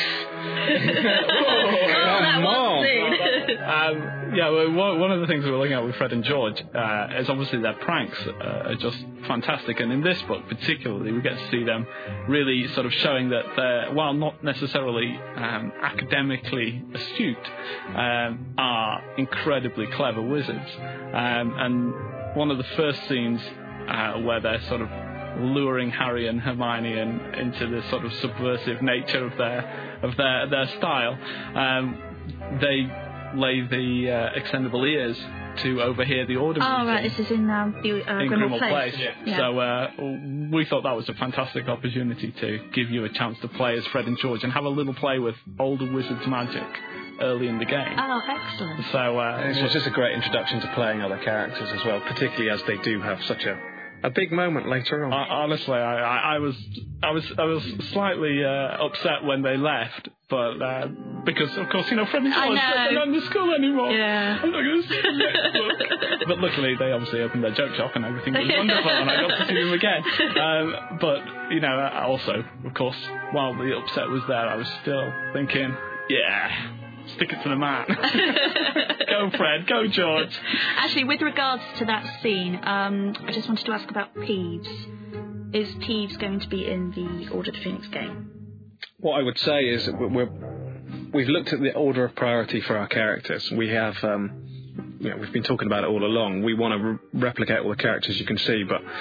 oh, that one scene. um, yeah, well, one of the things we were looking at with Fred and George uh, is obviously their pranks uh, are just fantastic. And in this book particularly, we get to see them really sort of showing that they're, while not necessarily um, academically astute, um, are incredibly clever wizards. Um, and one of the first scenes... Uh, where they're sort of luring Harry and Hermione in, into the sort of subversive nature of their of their their style. Um, they lay the uh, extendable ears to overhear the order. Oh, right, this is in, um, the, uh, in Grimmauld Place. Place. Yeah. Yeah. So uh, we thought that was a fantastic opportunity to give you a chance to play as Fred and George and have a little play with older wizards' magic early in the game. Oh, excellent. So uh, it was just a great introduction to playing other characters as well, particularly as they do have such a A big moment later on. Uh, honestly, I, I, I was, I was, I was slightly uh, upset when they left, but uh, because of course, you know, Fred and George don't run the school anymore. Yeah. I'm not going to see them next book. But luckily, they obviously opened their joke shop and everything was wonderful, and I got to see them again. Um, but you know, also, of course, while the upset was there, I was still thinking, yeah. Stick it to the man. Go, Fred. Go, George. Actually, with regards to that scene, um, I just wanted to ask about Peeves. Is Peeves going to be in the Order of the Phoenix game? What I would say is that we're, we've looked at the order of priority for our characters. We have, um, you know, we've been talking about it all along. We want to re- replicate all the characters you can see, but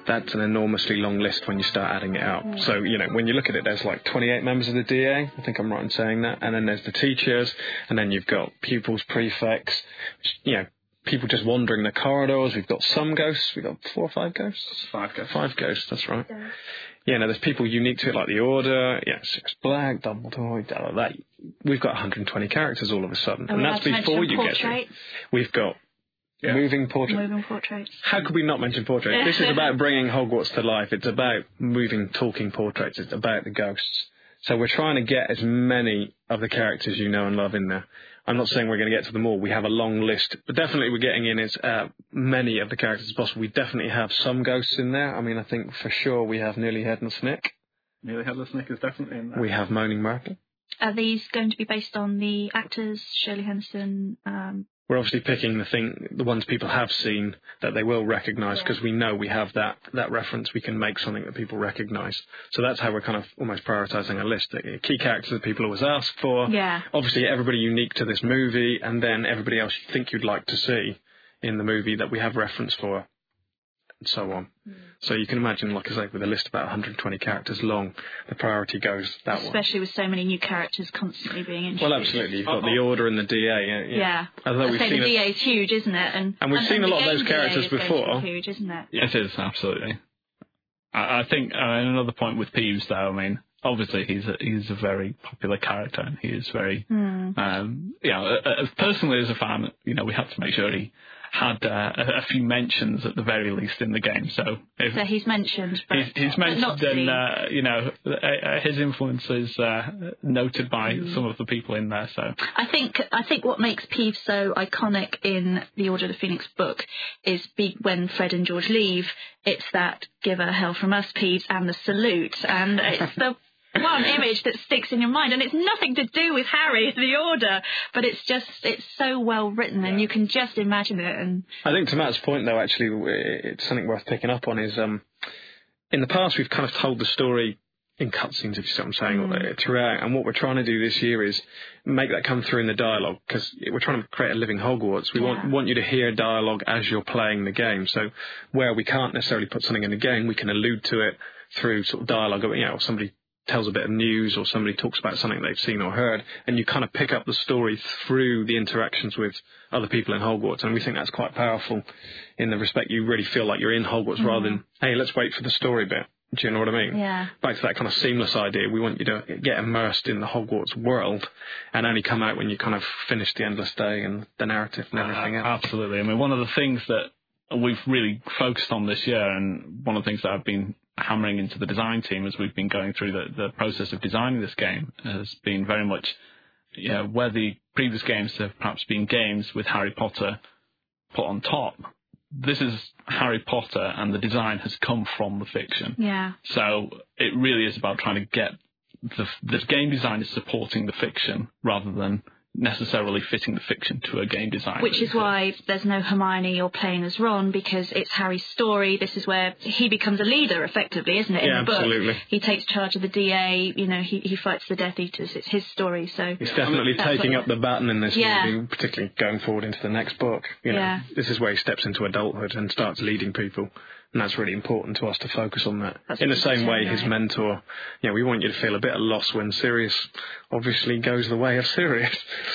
that's an enormously long list when you start adding it up. Mm. So, you know, when you look at it, there's like twenty-eight members of the D A. I think I'm right in saying that. And then there's the teachers, and then you've got pupils, prefects, you know, people just wandering the corridors. We've got some ghosts. We've got four or five ghosts? Five ghosts. Five ghosts, that's right. Yeah, yeah no, there's people unique to it, like the Order, yeah, Sirius Black, Dumbledore, da, da, da. We've got one hundred twenty characters all of a sudden. And, and that's before you portraits. get to. We've got yeah. moving portraits. Moving portraits. How could we not mention portraits? This is about bringing Hogwarts to life. It's about moving, talking portraits. It's about the ghosts. So we're trying to get as many of the characters you know and love in there. I'm not saying we're going to get to them all. We have a long list, but definitely we're getting in as uh, many of the characters as possible. We definitely have some ghosts in there. I mean, I think for sure we have Nearly Headless Nick. Nearly Headless Nick is definitely in there. We have Moaning Myrtle. Are these going to be based on the actors, Shirley Henderson? Um... We're obviously picking the thing, the ones people have seen that they will recognise, because yeah. we know we have that, that reference. We can make something that people recognise. So that's how we're kind of almost prioritising a list. The key characters that people always ask for. Yeah. Obviously, everybody unique to this movie, and then everybody else you think you'd like to see in the movie that we have reference for, and so on. Mm. So you can imagine, like I say, with a list about one hundred twenty characters long, the priority goes that Especially one. Especially with so many new characters constantly being introduced. Well, absolutely. You've got the Order and the D A. Yeah. yeah. yeah. Although we've say seen the a, D A is huge, isn't it? And, and we've and seen a lot of those D A characters is before. Huge, isn't it? Yes, it is, absolutely. I, I think uh, another point with Peeves, though, I mean, obviously he's a, he's a very popular character, and he is very, mm. um, you know, uh, personally as a fan, you know, we had to make sure he had uh, a, a few mentions at the very least in the game. So, if so he's mentioned, but he's, he's mentioned, not and uh, you know, uh, his influence is uh, noted by mm. some of the people in there. So, I think I think what makes Peeves so iconic in the Order of the Phoenix book is be, when Fred and George leave, it's that "Give her hell from us, Peeves" and the salute, and it's the one image that sticks in your mind, and it's nothing to do with Harry, the Order, but it's just, it's so well written, and yeah. you can just imagine it. And I think to Matt's point, though, actually, it's something worth picking up on is, um, in the past, we've kind of told the story in cutscenes, if you see what I'm saying, mm. throughout, and what we're trying to do this year is make that come through in the dialogue, because we're trying to create a living Hogwarts. We yeah. want want you to hear dialogue as you're playing the game, so where we can't necessarily put something in the game, we can allude to it through sort of dialogue, you know, somebody tells a bit of news or somebody talks about something they've seen or heard, and you kind of pick up the story through the interactions with other people in Hogwarts, and we think that's quite powerful in the respect you really feel like you're in Hogwarts mm-hmm. rather than, hey, let's wait for the story bit. Do you know what I mean? Yeah. Back to that kind of seamless idea. We want you to get immersed in the Hogwarts world and only come out when you kind of finish the Endless Day and the narrative and everything uh, else. Absolutely. I mean, one of the things that we've really focused on this year, and one of the things that I've been hammering into the design team as we've been going through the, the process of designing this game, has been very much, you know, where the previous games have perhaps been games with Harry Potter put on top. This is Harry Potter, and the design has come from the fiction. Yeah. So it really is about trying to get the, the game design is supporting the fiction rather than necessarily fitting the fiction to a game design. Which is why there's no Hermione or playing as Ron, because it's Harry's story. This is where he becomes a leader, effectively, isn't it? In yeah, the book, absolutely. He takes charge of the D A. You know, he he fights the Death Eaters. It's his story. So he's definitely taking up the baton in this yeah. movie, particularly going forward into the next book. You know, yeah. this is where he steps into adulthood and starts leading people. And that's really important to us to focus on that. That's in the same way, right. his mentor, you know, we want you to feel a bit of loss when Sirius obviously goes the way of Sirius.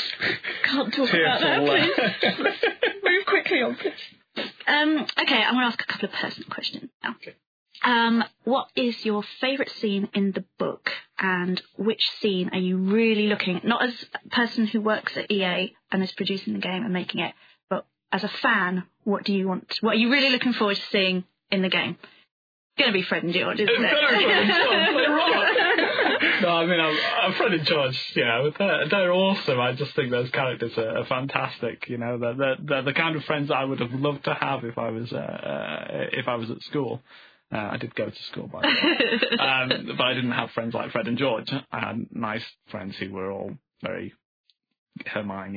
Can't talk about that, please. Move quickly on, please. Um, okay, I'm going to ask a couple of personal questions now. Okay. Um, what is your favourite scene in the book, and which scene are you really looking at? Not as a person who works at E A and is producing the game and making it, but as a fan, what do you want? What are you really looking forward to seeing in the game? It's going to be Fred and George, isn't it's it? It's Fred and George. They're right. No, I mean, I'm, I'm Fred and George. You know, they're, they're awesome. I just think those characters are, are fantastic. You know, they're, they're, they're the kind of friends I would have loved to have if I was uh, uh, if I was at school. Uh, I did go to school, by the way, um, but I didn't have friends like Fred and George. I had nice friends who were all very Hermione.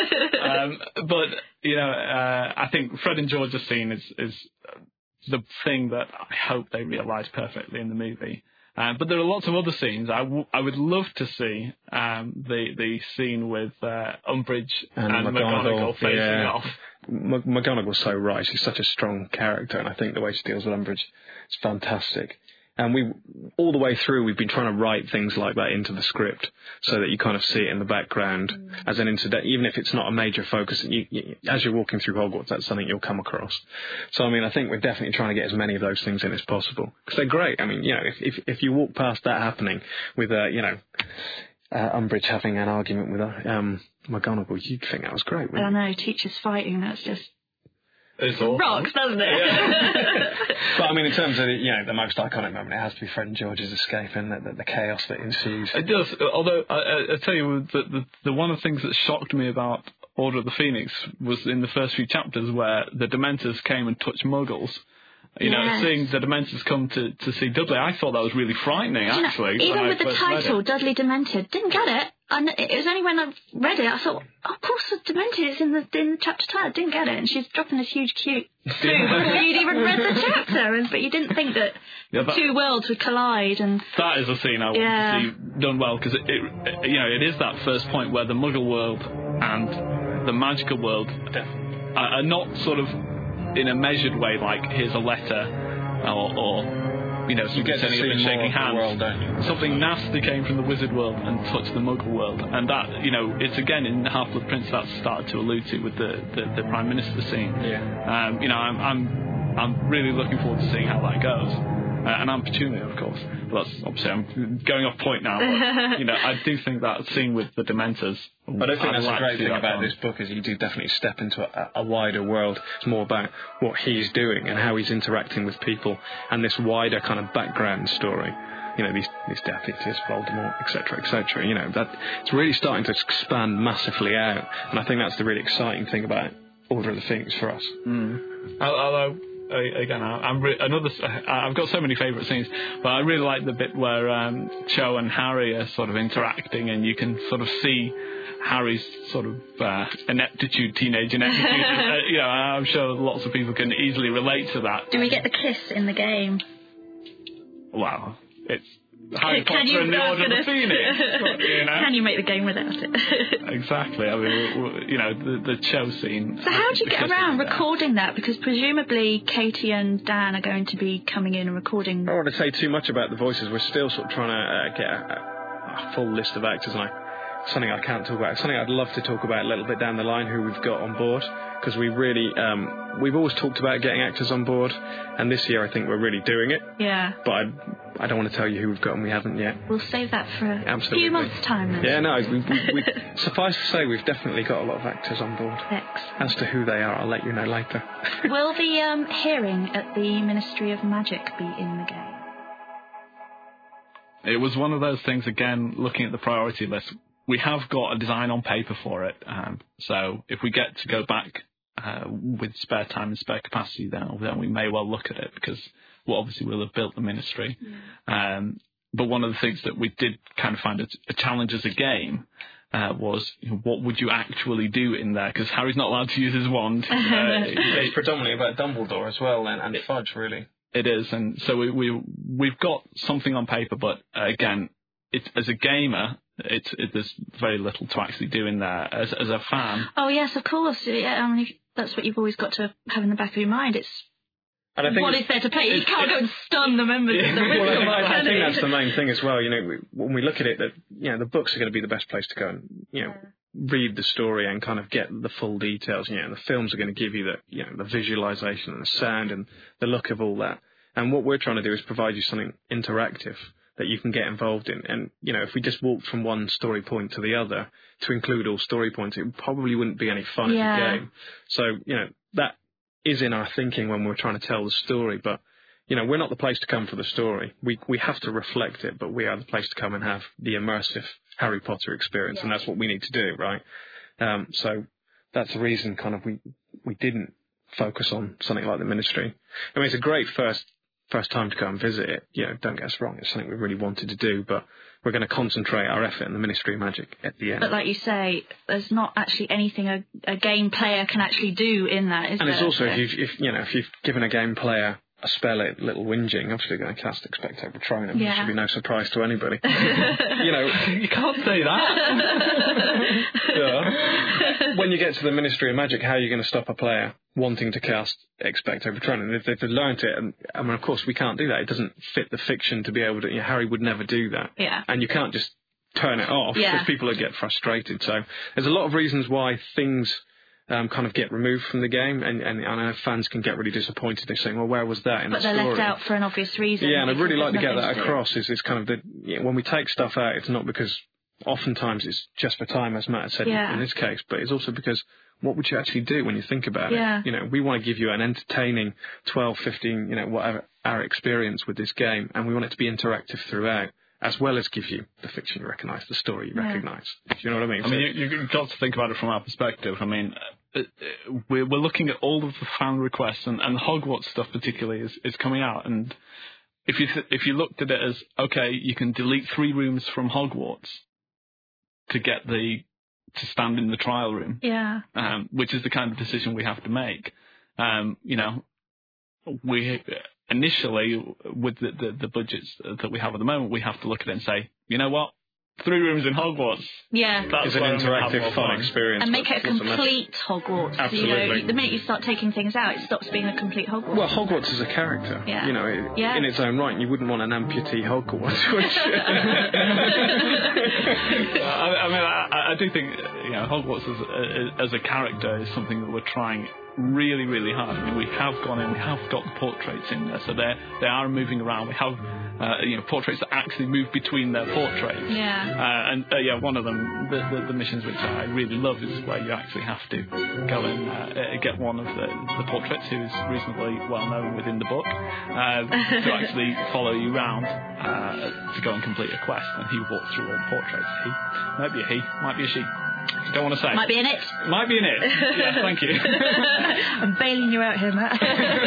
um, but you know, uh, I think Fred and George's scene is is the thing that I hope they realise perfectly in the movie. Um, but there are lots of other scenes. I, w- I would love to see um, the the scene with uh, Umbridge and, and McGonagall, McGonagall facing yeah. off. M- McGonagall's so right. She's such a strong character, and I think the way she deals with Umbridge is fantastic. And we, all the way through, we've been trying to write things like that into the script so that you kind of see it in the background mm. as an incident, even if it's not a major focus. You, you, as you're walking through Hogwarts, that's something you'll come across. So, I mean, I think we're definitely trying to get as many of those things in as possible because they're great. I mean, you know, if if, if you walk past that happening with, uh, you know, uh, Umbridge having an argument with um, McGonagall, you'd think that was great. I don't know, teachers fighting, that's just... It's awesome. Rocks, doesn't it? Yeah. But I mean, in terms of the, you know, the most iconic moment, it has to be Fred and George's escape and the, the, the chaos that ensues. It does. Although I, I, I tell you, the, the the one of the things that shocked me about Order of the Phoenix was in the first few chapters where the Dementors came and touched Muggles. You know, yes. seeing the Dementors come to, to see Dudley, I thought that was really frightening, you actually. Know, even with the title, Dudley Demented, didn't get it. And it was only when I read it, I thought, oh, of course, the Demented is in the in the chapter title. Didn't get it, and she's dropping this huge cute clue before you'd even read the chapter. And, but you didn't think that yeah, that, two worlds would collide. And that is a scene I want yeah. to see done well because it, it, you know, it is that first point where the Muggle world and the magical world are, are not sort of in a measured way, like here's a letter or. or You know, you get to see and shaking hands. World, don't you? Something nasty came from the wizard world and touched the Muggle world, and that, you know, it's again in Half-Blood Prince that's started to allude to with the, the, the Prime Minister scene. Yeah. Um, you know, I'm I'm I'm really looking forward to seeing how that goes, uh, and I'm Petunia, of course. But that's obviously I'm going off point now. But, you know, I do think that scene with the Dementors. But I think I'd that's like a great thing about one. this book is you do definitely step into a, a wider world. It's more about what he's doing and how he's interacting with people, and this wider kind of background story. You know, these these deputies, Voldemort, et cetera, et cetera. You know, that it's really starting to expand massively out, and I think that's the really exciting thing about Order of the Phoenix for us. Mm. Although. Again, I'm re- another. I've got so many favourite scenes, but I really like the bit where um, Cho and Harry are sort of interacting, and you can sort of see Harry's sort of uh, ineptitude, teenage ineptitude. uh, you know, I'm sure lots of people can easily relate to that. Do we get the kiss in the game? Wow, it's Harry Can Potter you, and the Order of the Phoenix. You know? Can you make the game without it? Exactly. I mean, you know, the, the Cho scene. So how do you get around there. recording that? Because presumably Katie and Dan are going to be coming in and recording. I don't want to say too much about the voices. We're still sort of trying to uh, get a, a full list of actors, and I, something I can't talk about. Something I'd love to talk about a little bit down the line, who we've got on board, because we really, um, we've always talked about getting actors on board, and this year I think we're really doing it. Yeah. But I, I don't want to tell you who we've got and we haven't yet. We'll save that for a Absolutely. few months' time then. Yeah, no, we, we, we, suffice to say we've definitely got a lot of actors on board. Excellent. As to who they are, I'll let you know later. Will the um, hearing at the Ministry of Magic be in the game? It was one of those things, again, looking at the priority list. We have got a design on paper for it, um, so if we get to go back uh, with spare time and spare capacity, then, then we may well look at it, because well, obviously we'll have built the ministry. Mm. Um, but one of the things that we did kind of find a, a challenge as a game uh, was, you know, what would you actually do in there? Because Harry's not allowed to use his wand. Uh, it's predominantly about Dumbledore as well, and, and Fudge, really. It is, and so we, we, we've got something on paper, but uh, again, it's, as a gamer, It's it, there's very little to actually do in there. As as a fan, oh yes, of course. Yeah, I mean, that's what you've always got to have in the back of your mind. It's and I think what is there to play? You can't go and stun the members yeah, of the well, Wizarding I, I think Academy. that's the main thing as well. You know, we, when we look at it, that you know the books are going to be the best place to go and you know yeah. read the story and kind of get the full details. You know, and the films are going to give you the you know the visualization and the sound and the look of all that. And what we're trying to do is provide you something interactive that you can get involved in. And, you know, if we just walked from one story point to the other to include all story points, it probably wouldn't be any fun yeah. as a game. So, you know, that is in our thinking when we're trying to tell the story. But, you know, we're not the place to come for the story. We we have to reflect it, but we are the place to come and have the immersive Harry Potter experience. Yeah. And that's what we need to do, right? Um, so that's the reason kind of we, we didn't focus on something like the Ministry. I mean, it's a great first First time to go and visit it, you know, don't get us wrong, it's something we really wanted to do, but we're going to concentrate our effort in the Ministry of Magic at the end. But like you say, there's not actually anything a, a game player can actually do in that, is and there? And it's also, if, you've, if, you know, if you've given a game player a spell at little whinging, obviously going to cast Expecto Patronum. Yeah. It should be no surprise to anybody. you know, you can't say that. yeah. When you get to the Ministry of Magic, how are you going to stop a player wanting to cast Expecto Patronum? If they've learnt it, and I mean, of course, we can't do that. It doesn't fit the fiction to be able to. You know, Harry would never do that. Yeah. And you can't just turn it off because yeah. people will get frustrated. So there's a lot of reasons why things. Um, kind of get removed from the game, and, and I know fans can get really disappointed. They're saying, well, where was that in but the story? But they're left out for an obvious reason. Yeah, and I'd really like to get that to across, is, is kind of the, you know, when we take stuff out, it's not because oftentimes it's just for time, as Matt said yeah. in this case, but it's also because what would you actually do when you think about yeah. it? You know, we want to give you an entertaining twelve, fifteen, you know, whatever, our experience with this game, and we want it to be interactive throughout, as well as give you the fiction you recognise, the story you yeah. recognise. Do you know what I mean? I mean, you, you've got to think about it from our perspective. I mean, uh, we're, we're looking at all of the fan requests, and, and Hogwarts stuff particularly is, is coming out. And if you th- if you looked at it as, okay, you can delete three rooms from Hogwarts to get the to stand in the trial room, yeah, um, which is the kind of decision we have to make. Um, you know, we initially with the, the the budgets that we have at the moment, we have to look at it and say, you know what? Three rooms in Hogwarts. Yeah. That's it's an interactive, fun experience. And make it a complete Hogwarts. Absolutely. You know, the minute you start taking things out, it stops being a complete Hogwarts. Well, Hogwarts is a character. Yeah. You know, it, yeah. in its own right. You wouldn't want an amputee Hogwarts. Which I, I mean, I, I do think, you know, Hogwarts as a, as a character is something that we're trying really, really hard. I mean, we have gone in, we have got the portraits in there, so they they are moving around. We have, uh, you know, portraits that actually move between their portraits. Yeah. Uh, and uh, yeah, one of them, the, the the missions which I really love is where you actually have to go and uh, get one of the, the portraits who is reasonably well known within the book uh, to actually follow you around uh, to go and complete a quest, and he walks through all the portraits. He might be a he, might be a she. Don't want to say. Might be in it. Might be in it. Yeah, thank you. I'm bailing you out here, Matt.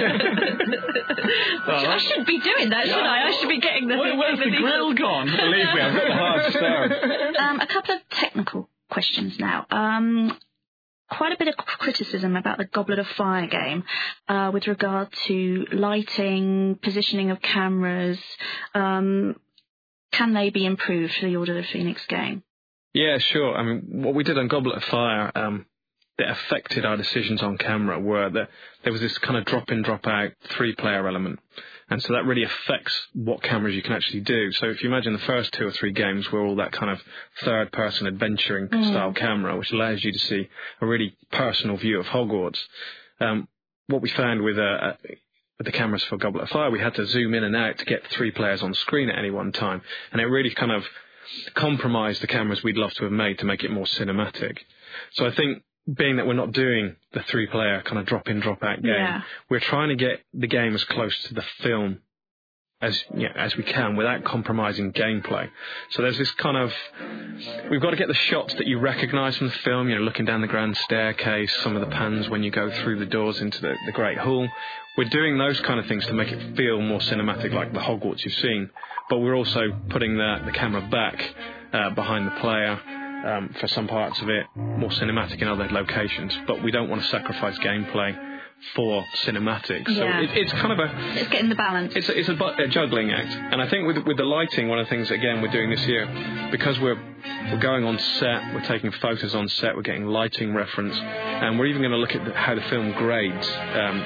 well, I shouldn't be doing that, should I? I should be getting the... Where, where's the grill gone? Believe me, I've got the hard stone. Um, a couple of technical questions now. Um, quite a bit of criticism about the Goblet of Fire game uh, with regard to lighting, positioning of cameras. Um, can they be improved for the Order of the Phoenix game? Yeah, sure. I mean, what we did on Goblet of Fire um, that affected our decisions on camera were that there was this kind of drop-in, drop-out three-player element. And so that really affects what cameras you can actually do. So if you imagine the first two or three games were all that kind of third-person adventuring mm. style camera, which allows you to see a really personal view of Hogwarts. Um, what we found with, uh, with the cameras for Goblet of Fire, we had to zoom in and out to get three players on screen at any one time. And it really kind of compromise the cameras we'd love to have made to make it more cinematic. So I think being that we're not doing the three-player kind of drop-in, drop-out game, yeah. we're trying to get the game as close to the film as you know, as we can without compromising gameplay. So there's this kind of... We've got to get the shots that you recognise from the film, you know, looking down the grand staircase, some of the pans when you go through the doors into the, the Great Hall. We're doing those kind of things to make it feel more cinematic like the Hogwarts you've seen, but we're also putting the, the camera back uh, behind the player um, for some parts of it, more cinematic in other locations, but we don't want to sacrifice gameplay for cinematics. Yeah. So it, it's kind of a... It's getting the balance. It's a, it's a, a juggling act. And I think with with the lighting, one of the things, again, we're doing this year, because we're we're going on set, we're taking photos on set, we're getting lighting reference, and we're even going to look at the, how the film grades. Um,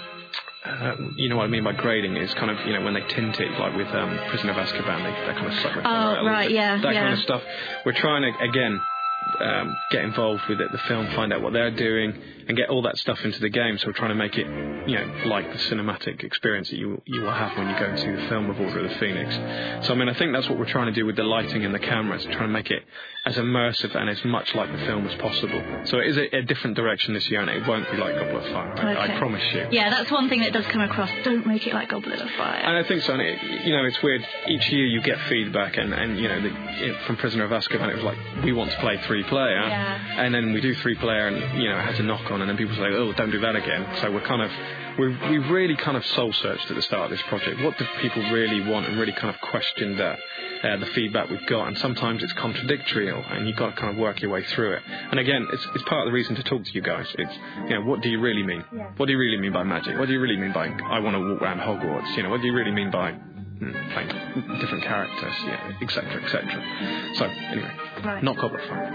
Uh, you know what I mean by grading is kind of, you know, when they tint it, like with um, Prisoner of Azkaban, they, they kind of suck. Oh, right, yeah, that yeah. kind of stuff. We're trying to again um, get involved with it, the film, find out what they're doing, and get all that stuff into the game. So we're trying to make it, you know, like the cinematic experience that you you will have when you go and see the film of Order of the Phoenix. So I mean, I think that's what we're trying to do with the lighting and the cameras, trying to make it as immersive and as much like the film as possible. So it is a, a different direction this year, and it won't be like Goblet of Fire. I, okay. I promise you. Yeah, that's one thing that does come across. Don't make it like Goblet of Fire. And I think so. And it, you know, it's weird. Each year you get feedback, and, and you know, the, it, from Prisoner of Azkaban, it was like, we want to play three player, yeah. and then we do three player, and you know, it has a knock on, and then people say, oh, don't do that again. So we're kind of we've we've really kind of soul searched at the start of this project. What do people really want, and really kind of questioned that. Uh, the feedback we've got, and sometimes it's contradictory, and you've got to kind of work your way through it. And again, it's it's part of the reason to talk to you guys. It's, you know, what do you really mean? Yeah. What do you really mean by magic? What do you really mean by I want to walk around Hogwarts? You know, what do you really mean by mm, playing different characters? Yeah, et cetera, et cetera. So anyway, right. not Goblet of Fire.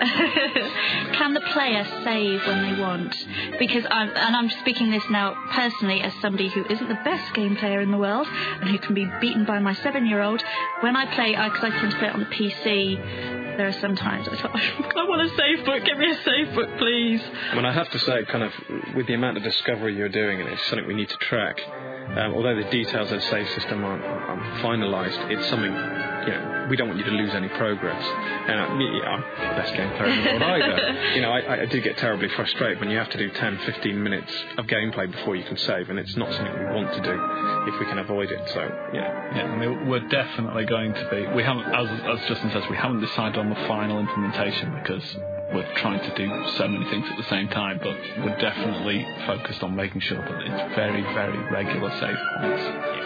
Can the player save when they want? Because I'm, and I'm speaking this now personally as somebody who isn't the best game player in the world and who can be beaten by my seven-year-old. When I play, because I, I tend to play it on the P C, there are some times I thought, I want a save book, give me a save book, please. I mean, I have to say, kind of, with the amount of discovery you're doing, and it's something we need to track, um, although the details of the save system aren't, aren't finalised, it's something, you know, we don't want you to lose any progress. And uh, me, I'm the best game player in the world either. You know, I, I do get terribly frustrated when you have to do ten, fifteen minutes of gameplay before you can save, and it's not something we want to do if we can avoid it. So, yeah. Yeah, I mean, we're definitely going to be, we haven't, as, as Justin says, we haven't decided on the final implementation because we're trying to do so many things at the same time, but we're definitely focused on making sure that it's very, very regular save points.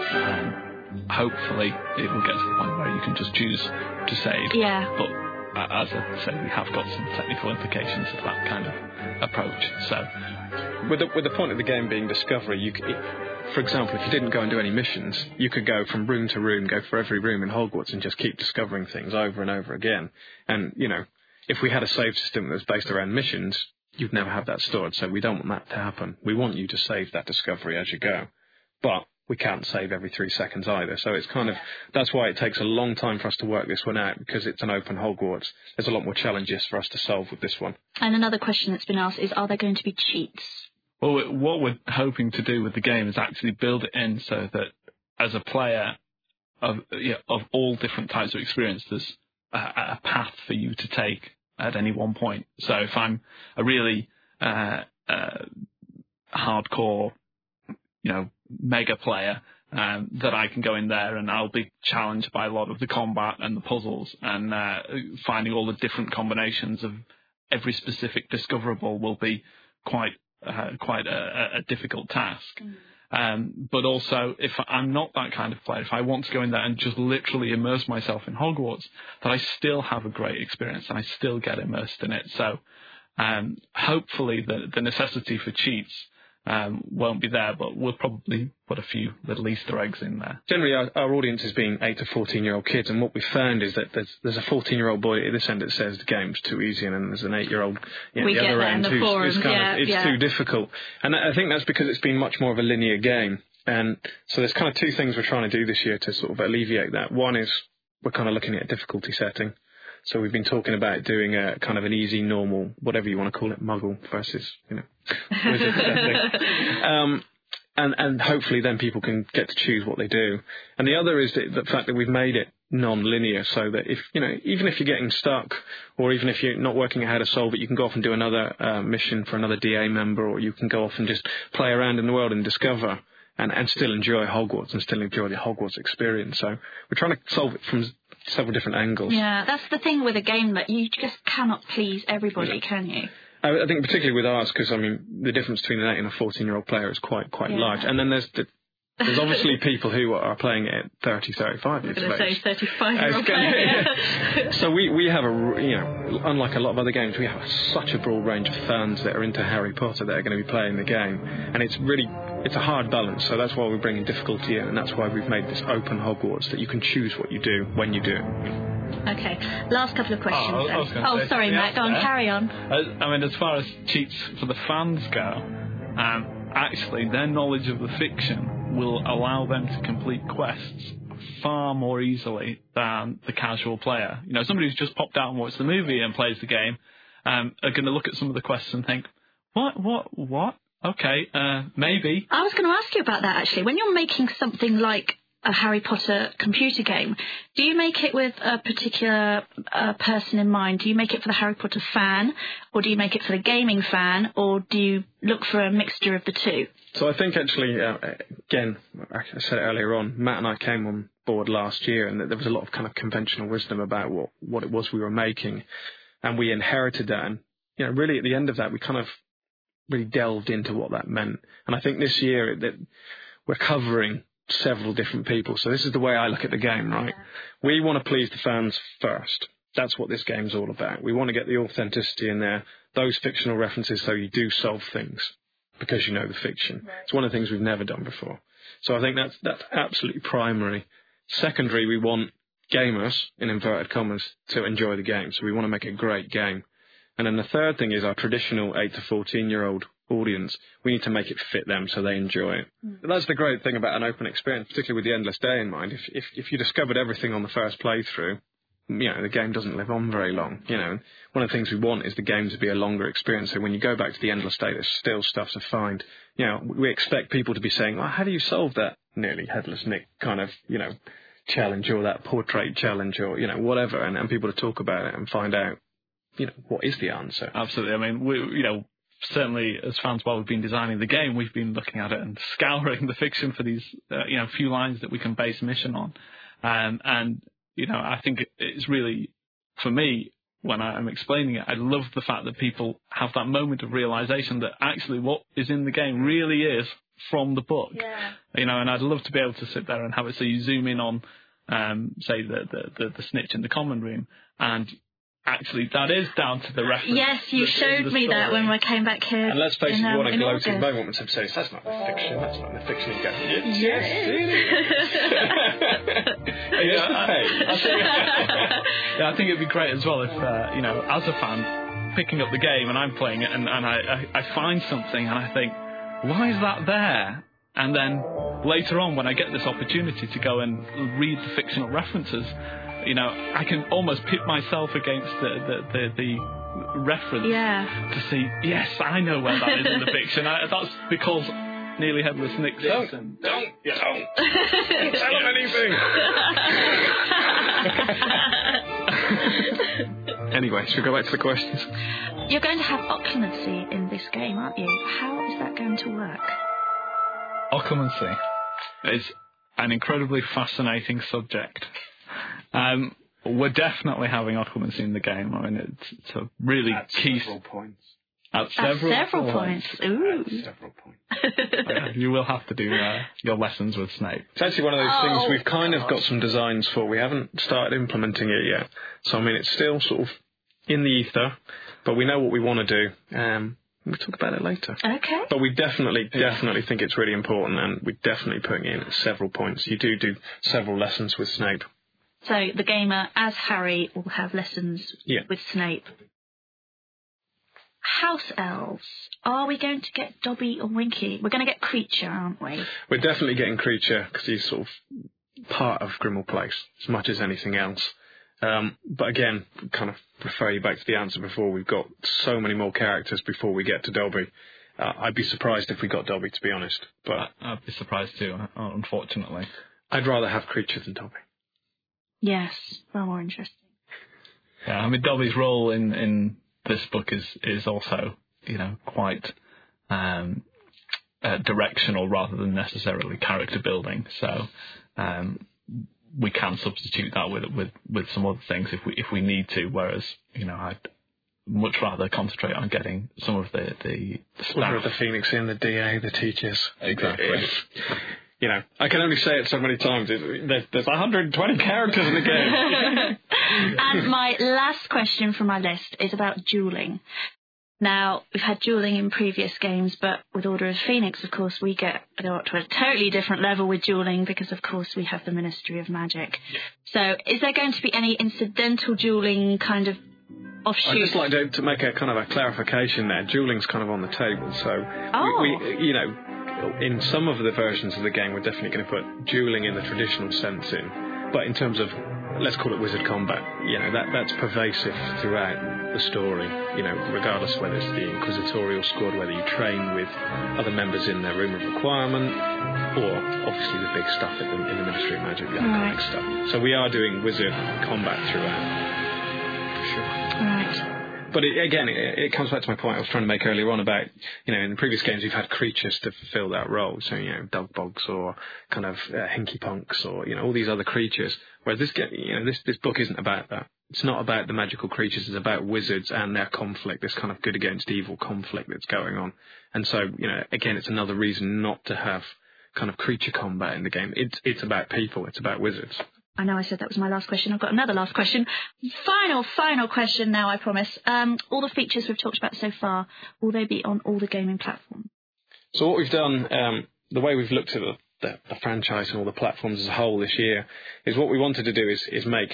Um, hopefully it will get to the point where you can just choose to save. Yeah. But uh, as I said, we have got some technical implications of that kind of approach. So, with the, with the point of the game being discovery, you could, for example, if you didn't go and do any missions, you could go from room to room, go for every room in Hogwarts, and just keep discovering things over and over again. And you know, if we had a save system that was based around missions, you'd never have that stored. So we don't want that to happen. We want you to save that discovery as you go, but we can't save every three seconds either. So it's kind of, that's why it takes a long time for us to work this one out, because it's an open Hogwarts. There's a lot more challenges for us to solve with this one. And another question that's been asked is, are there going to be cheats? Well, what we're hoping to do with the game is actually build it in so that as a player of, yeah, of all different types of experience, there's a, a path for you to take at any one point. So if I'm a really uh, uh, hardcore, you know, mega player, um, that I can go in there and I'll be challenged by a lot of the combat and the puzzles, and uh, finding all the different combinations of every specific discoverable will be quite uh, quite a, a difficult task. Mm. Um, but also, if I'm not that kind of player, if I want to go in there and just literally immerse myself in Hogwarts, that I still have a great experience and I still get immersed in it. So um, hopefully the, the necessity for cheats Um, won't be there, but we'll probably put a few little Easter eggs in there. Generally, our, our audience has been eight to fourteen-year-old kids, and what we've found is that there's, there's a fourteen-year-old boy at this end that says the game's too easy, and then there's an eight-year-old you know, we the get other that end in the who's, forums. who's kind yeah, of, it's yeah. too difficult. And I think that's because it's been much more of a linear game. And so there's kind of two things we're trying to do this year to sort of alleviate that. One is we're kind of looking at a difficulty setting. So we've been talking about doing a kind of an easy, normal, whatever you want to call it, muggle versus, you know, wizard setting. Um, and, and hopefully then people can get to choose what they do. And the other is the, the fact that we've made it non-linear, so that if, you know, even if you're getting stuck, or even if you're not working out how to solve it, you can go off and do another uh, mission for another D A member, or you can go off and just play around in the world and discover. And, and still enjoy Hogwarts and still enjoy the Hogwarts experience. So we're trying to solve it from several different angles. Yeah, that's the thing with a game, that you just cannot please everybody, yeah. can you? I, I think particularly with ours, because I mean the difference between an eight and a fourteen-year-old player is quite quite yeah. large. And then there's the, there's obviously people who are playing it at thirty, thirty-five years I'm of going to age. say thirty-five-year-old player. Yeah. So we, we have a, you know, unlike a lot of other games, we have such a broad range of fans that are into Harry Potter that are going to be playing the game. And it's really, it's a hard balance. So that's why we're bringing difficulty in, and that's why we've made this open Hogwarts, that you can choose what you do when you do it. Okay, last couple of questions. Oh, I was, I was oh say, sorry, Matt, go on, there. carry on. Uh, I mean, as far as cheats for the fans go, um, actually, their knowledge of the fiction will allow them to complete quests far more easily than the casual player. You know, somebody who's just popped out and watched the movie and plays the game um, are going to look at some of the quests and think, what, what, what? Okay, uh, maybe. I was going to ask you about that, actually. When you're making something like a Harry Potter computer game, do you make it with a particular uh, person in mind? Do you make it for the Harry Potter fan, or do you make it for the gaming fan, or do you look for a mixture of the two? So I think actually, uh, again, I said it earlier on, Matt and I came on board last year, and there was a lot of kind of conventional wisdom about what, what it was we were making. and we inherited that. And you know, really at the end of that, we kind of really delved into what that meant. And I think this year that we're covering several different people. So this is the way I look at the game, right? We want to please the fans first. That's what this game's all about. We want to get the authenticity in there, those fictional references, so you do solve things because you know the fiction. Right. It's one of the things we've never done before. So I think that's that's absolutely primary. Secondary, we want gamers, in inverted commas, to enjoy the game. So we want to make a great game. And then the third thing is our traditional eight to fourteen-year-old audience. We need to make it fit them so they enjoy it. Mm. That's the great thing about an open experience, particularly with the Endless Day in mind. If, if if you discovered everything on the first playthrough, you know, the game doesn't live on very long. You know, one of the things we want is the game to be a longer experience. So when you go back to the Endless Day, there's still stuff to find. You know, we expect people to be saying, well, how do you solve that nearly Headless Nick kind of, you know, challenge or that portrait challenge or, you know, whatever, and, and people to talk about it and find out, you know, what is the answer. Absolutely. I mean, we, you know, certainly as fans, while we've been designing the game, we've been looking at it and scouring the fiction for these, uh, you know, few lines that we can base mission on. Um, and, you know, I think it's really, for me, when I'm explaining it, I love the fact that people have that moment of realization that actually what is in the game really is from the book. Yeah. You know, and I'd love to be able to sit there and have it so you zoom in on, um, say, the, the, the, the snitch in the common room, and actually that is down to the reference. Yes, you showed me that when we came back here. And let's face it, um, what a gloating August. moment when someone says, that's not the fiction, that's not the fiction. You go, yes, yes, it is. yeah, I, I, think, yeah, I think it'd be great as well if, uh, you know, as a fan, picking up the game and I'm playing it and, and I, I, I find something and I think, why is that there? And then later on, when I get this opportunity to go and read the fictional references, you know, I can almost pit myself against the the, the, the reference yeah. to see, yes, I know where that is in the fiction. I, that's because Nearly Headless Nick Don't, and, don't, yeah. don't, don't tell him anything. Anyway, should we go back to the questions? You're going to have occlumency in this game, aren't you? How is that going to work? Occlumency is an incredibly fascinating subject. Um, we're definitely having occlumency in the game. I mean, it's, it's a really At key. Several points. At several, At several points. points. Ooh. At several points. Yeah, you will have to do uh, your lessons with Snape. It's actually one of those oh, things we've kind God. of got some designs for. We haven't started implementing it yet. So, I mean, it's still sort of in the ether, but we know what we want to do. Um, we'll talk about it later. Okay. But we definitely, definitely think it's really important, and we're definitely putting in at several points. You do do several lessons with Snape. So the gamer, as Harry, will have lessons yeah. with Snape. House elves. Are we going to get Dobby or Winky? We're going to get Creature, aren't we? We're definitely getting Creature because he's sort of part of Grimmauld Place as much as anything else. Um, but again, kind of refer you back to the answer before. We've got so many more characters before we get to Dobby. Uh, I'd be surprised if we got Dobby, to be honest. But I'd be surprised too, unfortunately. I'd rather have Creature than Dobby. Yes, far more interesting. Yeah, I mean, Dobby's role in, in this book is, is also, you know, quite um, uh, directional rather than necessarily character building. So um, we can substitute that with, with, with some other things if we if we need to. Whereas, you know, I'd much rather concentrate on getting some of the the, the staff. Whether the Phoenix in, the D A, the teachers. Exactly. If, you know, I can only say it so many times. There's, there's one hundred twenty characters in the game. And my last question from my list is about dueling. Now, we've had dueling in previous games, but with Order of Phoenix, of course, we get go to a totally different level with dueling because, of course, we have the Ministry of Magic. So is there going to be any incidental dueling kind of offshoot? I'd just like to, to make a kind of a clarification there. Dueling's kind of on the table. So, oh. we, we, you know, in some of the versions of the game, we're definitely going to put dueling in the traditional sense in. But in terms of, let's call it wizard combat, you know, that that's pervasive throughout the story, you know, regardless whether it's the Inquisitorial Squad, whether you train with other members in their room of requirement, or obviously the big stuff in the, in the Ministry of Magic, the iconic right. stuff. So we are doing wizard combat throughout, for sure. Right. But it, again, it, it comes back to my point I was trying to make earlier on about, you know, in the previous games we've had creatures to fulfill that role. So, you know, Dugbogs or kind of uh, Hinky Punks or, you know, all these other creatures. Whereas this game, you know, this, this book isn't about that. it's not about the magical creatures, it's about wizards and their conflict, this kind of good against evil conflict that's going on. And so, you know, again, it's another reason not to have kind of creature combat in the game. It's it's about people, it's about wizards. I know I said that was my last question. I've got another last question. Final, final question now, I promise. Um, all the features we've talked about so far, will they be on all the gaming platforms? So what we've done, um, the way we've looked at the, the, the franchise and all the platforms as a whole this year, is what we wanted to do is, is make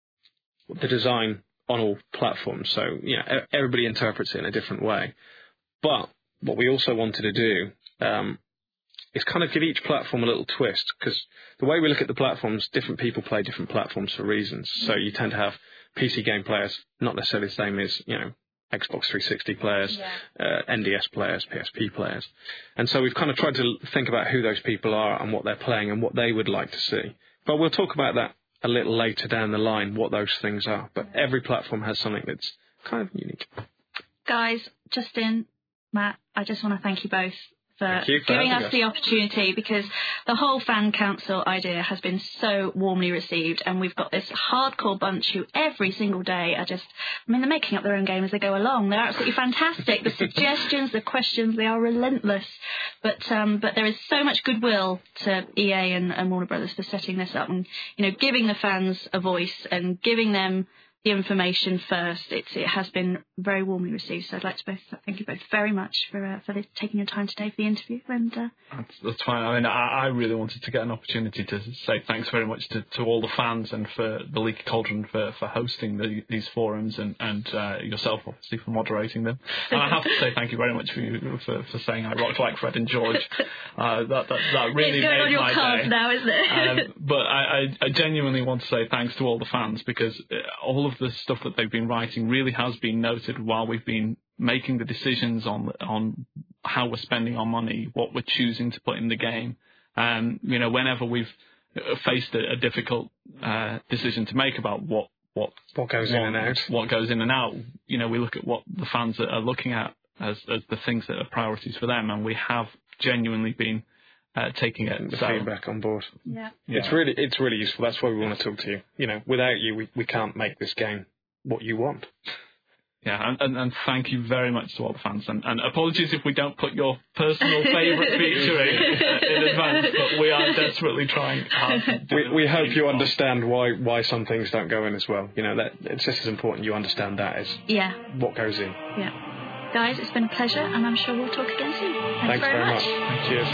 the design on all platforms. So, you know, everybody interprets it in a different way. But what we also wanted to do um, is kind of give each platform a little twist, because the way we look at the platforms, different people play different platforms for reasons. So you tend to have P C game players, not necessarily the same as, you know, Xbox three sixty players, yeah. uh, N D S players, P S P players. And so we've kind of tried to think about who those people are and what they're playing and what they would like to see. But we'll talk about that a little later down the line, what those things are. But every platform has something that's kind of unique. Guys, Justin, Matt, I just want to thank you both for you for giving us us. the opportunity, because the whole fan council idea has been so warmly received, and we've got this hardcore bunch who every single day are just, I mean, they're making up their own game as they go along. They're absolutely fantastic. The suggestions, the questions, they are relentless. But um, but there is so much goodwill to E A and, and Warner Brothers for setting this up and, you know, giving the fans a voice and giving them the information first. It's, it has been very warmly received. So I'd like to both thank you both very much for uh, for this, taking your time today for the interview. And uh, that's, that's fine. I mean, I, I really wanted to get an opportunity to say thanks very much to, to all the fans and for the Leaky Cauldron for, for hosting the, these forums and, and uh, yourself, obviously, for moderating them. And I have to say thank you very much for you for, for saying I rocked like Fred and George. Uh, that, that, that really it's going made on your my cards day. now, isn't it? um, but I, I, I genuinely want to say thanks to all the fans, because all of the stuff that they've been writing really has been noted while we've been making the decisions on on how we're spending our money, what we're choosing to put in the game. Um, you know, whenever we've faced a, a difficult uh, decision to make about what what what goes what, in and out, what goes in and out, you know, we look at what the fans are looking at as, as the things that are priorities for them, and we have genuinely been Uh, taking it, the so. feedback on board. Yeah. yeah, it's really it's really useful. That's why we want to talk to you. You know, without you, we, we can't make this game what you want. Yeah, and, and, and thank you very much to all the fans. And, and apologies if we don't put your personal favourite feature in, uh, in advance, but we are desperately trying hard. To we we hope you understand why why some things don't go in as well. You know, that it's just as important you understand that as yeah. what goes in. Yeah. Guys, it's been a pleasure, and I'm sure we'll talk again soon. Thanks, Thanks very, very much. much. Cheers.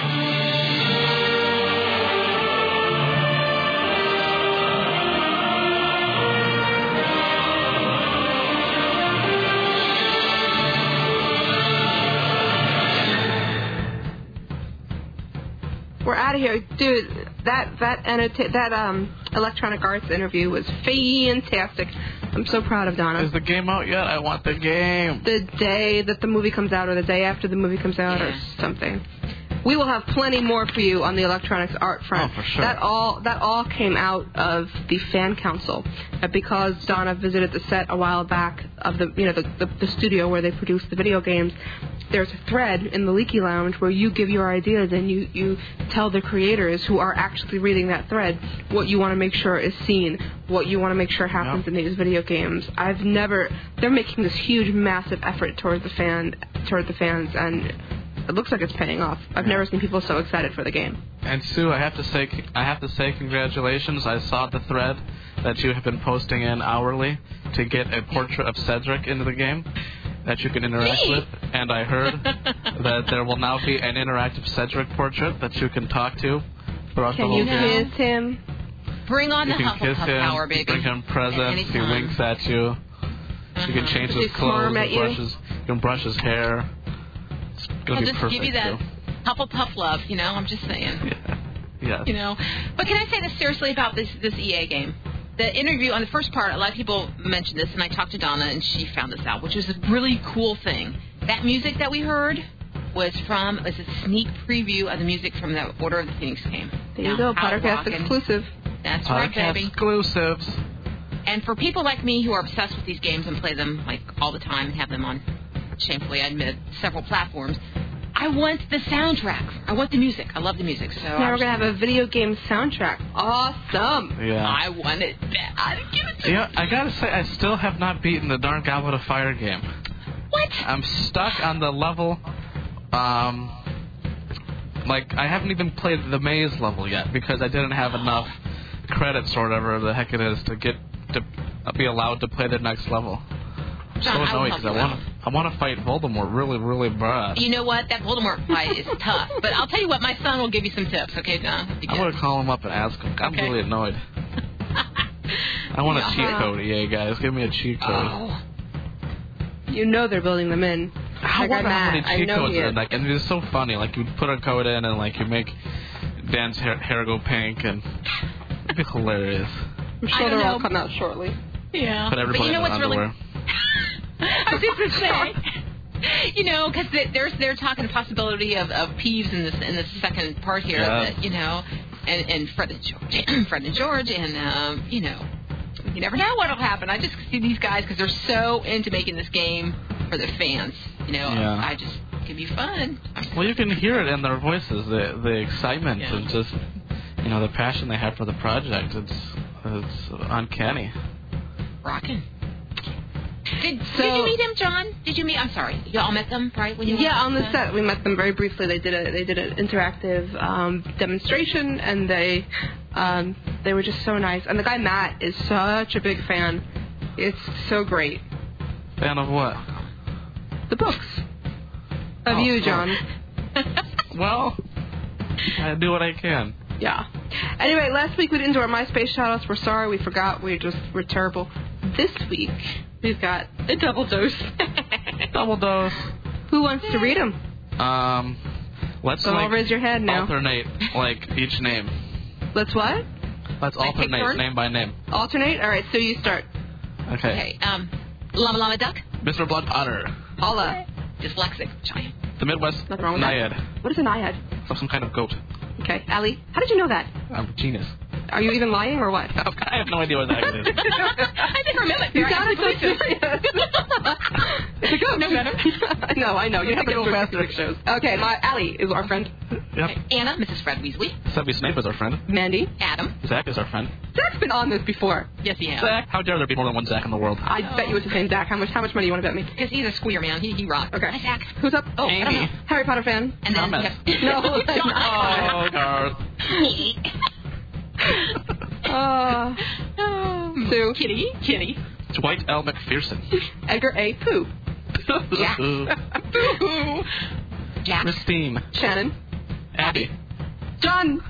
We're out of here, dude. That that annota- that um Electronic Arts interview was fantastic. I'm so proud of Donna. Is the game out yet? I want the game. The day that the movie comes out, or the day after the movie comes out, yeah. or something. We will have plenty more for you on the Electronics Art front. Oh, for sure. That all that all came out of the fan council, uh, because Donna visited the set a while back of the you know the, the the studio where they produce the video games. There's a thread in the Leaky Lounge where you give your ideas and you, you tell the creators who are actually reading that thread what you want to make sure is seen, what you want to make sure happens yep. in these video games. I've never. They're making this huge, massive effort towards the fan, toward the fans, and it looks like it's paying off. I've yeah. never seen people so excited for the game. And Sue, I have to say, I have to say, congratulations. I saw the thread that you have been posting in hourly to get a portrait of Cedric into the game that you can interact Me? with, and I heard that there will now be an interactive Cedric portrait that you can talk to throughout can the whole you game. kiss him? Bring on you the can kiss Hufflepuff him, power, baby. bring him presents, he winks at you. Uh-huh. You can change Does his he clothes, at you, you? brush his, you can brush his hair. It's gonna I'll be just perfect, give you that too. Hufflepuff love, you know, I'm just saying. Yeah. Yes. You know, but can I say this seriously about this this E A game? The interview on the first part, a lot of people mentioned this, and I talked to Donna, and she found this out, which was a really cool thing. That music that we heard was from was a sneak preview of the music from the Order of the Phoenix game. There you go, Pottercast exclusive. That's Podcast right, baby. Exclusives. And for people like me who are obsessed with these games and play them like all the time and have them on, shamefully I admit, several platforms, I want the soundtrack. I want the music. I love the music. So now we're gonna have a video game soundtrack. Awesome. Yeah. I want it bad. Give it to Yeah, I gotta say, I still have not beaten the darn Goblet of Fire game. What? I'm stuck on the level. Um, like I haven't even played the maze level yet because I didn't have enough credits or whatever the heck it is to get to be allowed to play the next level. I'm so John, annoyed because I want to I want to fight Voldemort really, really bad. You know what? That Voldemort fight is tough. But I'll tell you what, my son will give you some tips, okay, John? I'm going to call him up and ask him. I'm Okay. really annoyed. I want a cheat code, E A guys. Give me a cheat code. Oh. You know they're building them in. I Like, wonder I'm how many mad. I cheat know codes he are is. like, and it's so funny. Like you put a code in and like you make Dan's hair, hair go pink, and it'd be hilarious. I'm I sure don't they'll all know. come out shortly. Yeah. Put everybody But you know in what's underwear. really... I was just going to say... You know, because they're they're talking the possibility of, of Peeves in this in the second part here, Yes. that, you know, and, and Fred and George, Fred and George, and um, you know, you never know what'll happen. I just see these guys because they're so into making this game for the fans. You know, Yeah. I just it can be fun. Well, you can hear it in their voices, the the excitement Yeah. and just you know the passion they have for the project. It's it's uncanny. Rocking. Did, So- did you meet him, John? Did you meet? I'm sorry, you all met them, right? When you Yeah, on the uh, set we met them very briefly. They did a they did an interactive um, demonstration, and they um, they were just so nice. And the guy Matt is such a big fan. It's so great. Fan of what? The books of Oh, you, cool. John. Well, I do what I can. Yeah. Anyway, last week we didn't do our MySpace shoutouts. We're sorry, we forgot. We just we're terrible. This week we've got a double dose. Double dose. Who wants to read them? Um, let's So like I'll raise your hand now. alternate like each name. Let's what? Let's Like take alternate turns? name by name. Alternate. All right. So you start. Okay. Okay. Um, Llama Llama Duck. Mister Blood Potter. Paula. Dyslexic. Giant. The Midwest Nothing wrong with that. Naiad. What is a naiad? Of some kind of goat. Okay. Allie, how did you know that? I'm a genius. Are you even lying or what? I have no idea what that is. I think remember. You sounded so serious. It's a goat. No better. no, I know. You have to go faster shows. Okay, my Allie is our friend. Yep. Anna, Missus Fred Weasley. Sebi Snape is our friend. Mandy. Adam. Zach is our friend. Zach's been on this before. Yes, he has. Zach? How dare there be more than one Zach in the world? I bet you it's the same Zach. How much? How much money you want to bet me? Because he's a squeer man. He he rocks. Okay. Hi, Zach. Who's up? Oh, I don't know. Harry Potter fan. And then Thomas. yes. No. Oh, Garth. Uh, Sue. Kitty. Kitty. Dwight L. McPherson. Edgar A. Pooh. Jack. Jack. Christine. Shannon. Abby. John.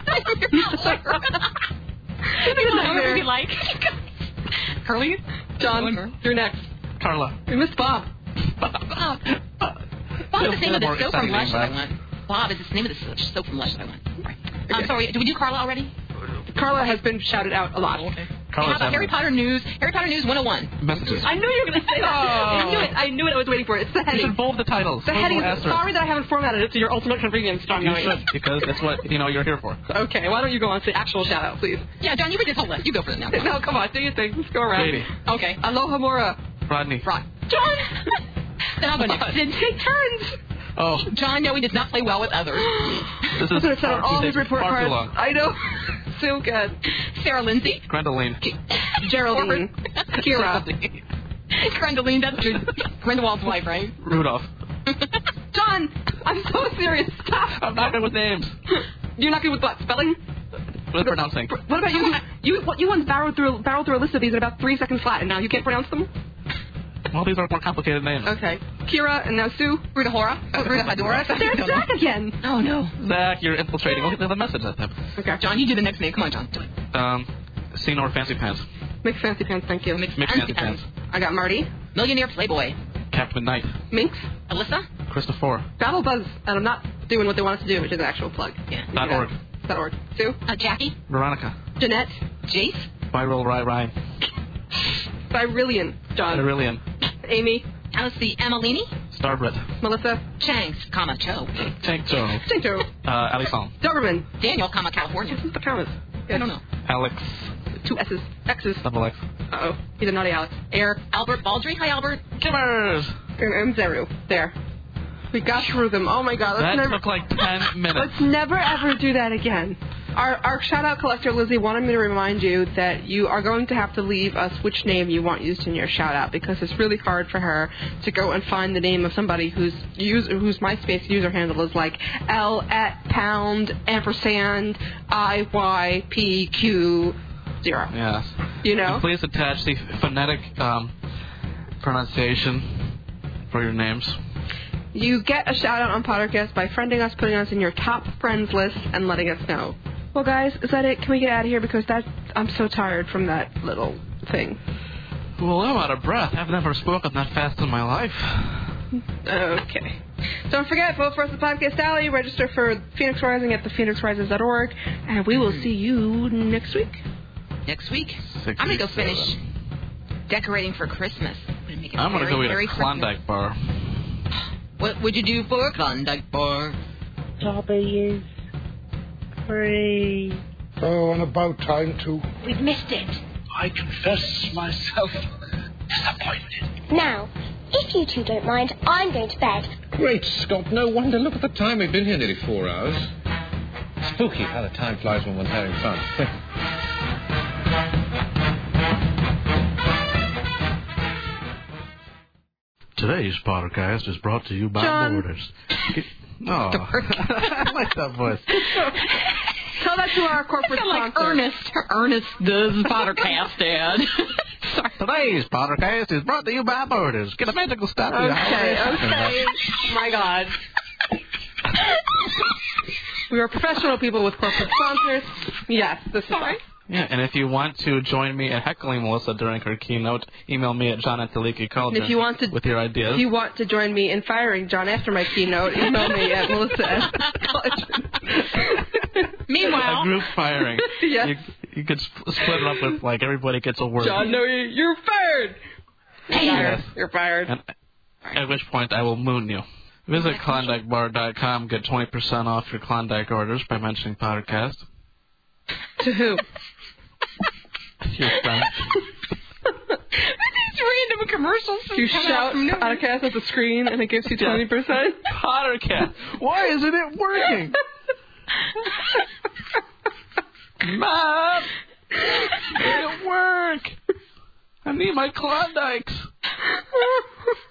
Whoever we like. Curly. John. You're next. Carla. We missed Bob. Bob. Bob is the name of the soap from Lush that I want. Bob is the name of the soap from Lush that I want. Right. Um, sorry, did we do Carla already? Carla has been shouted out a lot. Okay. Carla's How about Harry Emily. Potter News? Harry Potter News one oh one. Messages. I knew you were going to say that. I knew it. I knew it. I was waiting for it. It's the You heading. should bold the titles. The Bold heading. asterisk. Sorry that I haven't formatted it to your ultimate convenience, John. You should, because that's what you know you're here for. Okay, why don't you go on to the actual shout out, please? Yeah, John, you read this whole list. You go for it now. No, come on, do your thing. Let's go around. Katie. Okay. Aloha Mora. Rodney. Rod. John! Then I'll go next. Then take turns. Oh, John, no, he does not play well with others. this I'm is going to set out far all too- his report far too cards. long. I know. So good. Sarah Lindsay. Gwendoline. Geraldine. Kira. Gwendoline, that's good. Grindelwald's wife, right? Rudolph. John, I'm so serious. Stop. I'm not good with names. You're not good with what? Spelling? With pronouncing. What about you? You what, you once barreled through barreled through a list of these in about three seconds flat, and now you can't pronounce them? Well, these are more complicated names. Okay. Kira and now Sue. Rita Hora. Oh, Rita Fedora. There's Zach again. Oh, no. Zach, you're infiltrating. Look at the message at them. Okay. John, you do the next name. Come on, John. Do it. Um, Senor Fancy Pants. Mixed fancy pants, thank you. Mixed Mixed Fancy Pants. I got Marty. Millionaire Playboy. Captain Knight. Minx. Alyssa. Christopher. Battle Buzz, and I'm not doing what they want us to do, which is an actual plug. Yeah. Dot org. Dot org. Sue. Uh, Jackie. Veronica. Jeanette. Jace. Viral Rai Rai. Byrillion. John. Aurelian. Amy. Let's see. Emmalini. Starbrit. Melissa. Changs, comma, Cho. Tank Joe. Tinto. Uh, Alison. Doberman. Daniel, comma, California. Who's the commas? I don't know. Alex. Two S's. X's. Double X. Uh-oh. He's a naughty Alex. Air. Albert Baldry. Hi, Albert. Gimmers. And Zeru. There. We got through them. Oh my God! Let's that never, took like ten minutes. Let's never ever do that again. Our our shout out collector Lizzie wanted me to remind you that you are going to have to leave us which name you want used in your shout out, because it's really hard for her to go and find the name of somebody whose user whose MySpace user handle is like L at pound ampersand I Y P Q zero. Yes. You know. And please attach the phonetic um, pronunciation for your names. You get a shout out on Pottercast by friending us, putting us in your top friends list, and letting us know. Well, guys, is that it? Can we get out of here? Because that I'm so tired from that little thing. Well, I'm out of breath. I've never spoken that fast in my life. Okay. Don't forget, vote for us at Podcast Alley. Register for Phoenix Rising at the phoenix rises dot org. And we will see you next week. Next week? I'm going to go finish decorating for Christmas. I'm going to I'm going to go eat a Christmas. Klondike bar. What would you do for a Klondike bar? Dobby is free. Oh, and about time, too. We've missed it. I confess myself disappointed. Now, if you two don't mind, I'm going to bed. Great Scott, no wonder. Look at the time. We've been here nearly four hours. Spooky how the time flies when one's having fun. Today's podcast is brought to you by John. Borders. Oh, I like that voice. Tell that to our corporate I like sponsor. Ernest. Ernest does Pottercast, Dad. Sorry. Today's podcast is brought to you by Borders. Get a magical stop. Okay, okay. My God. We are professional people with corporate sponsors. Yes, this is right. Yeah, and if you want to join me in heckling Melissa during her keynote, email me at john at the leaky cauldron if you want to, with your ideas. If you want to join me in firing John after my keynote, email me at Melissa at Meanwhile, a group firing. Yes. You, you could sp- split it up with, like, everybody gets a word. John, no, you, you're fired. Yes. You're fired. And at which point I will moon you. Visit Klondike Bar dot com. Get twenty percent off your Klondike orders by mentioning Pottercast. To who? Your friends. These random commercials. You shout Pottercast at the screen and it gives you twenty percent? Pottercast. Why isn't it working? Mom! It didn't work! I need my Klondikes!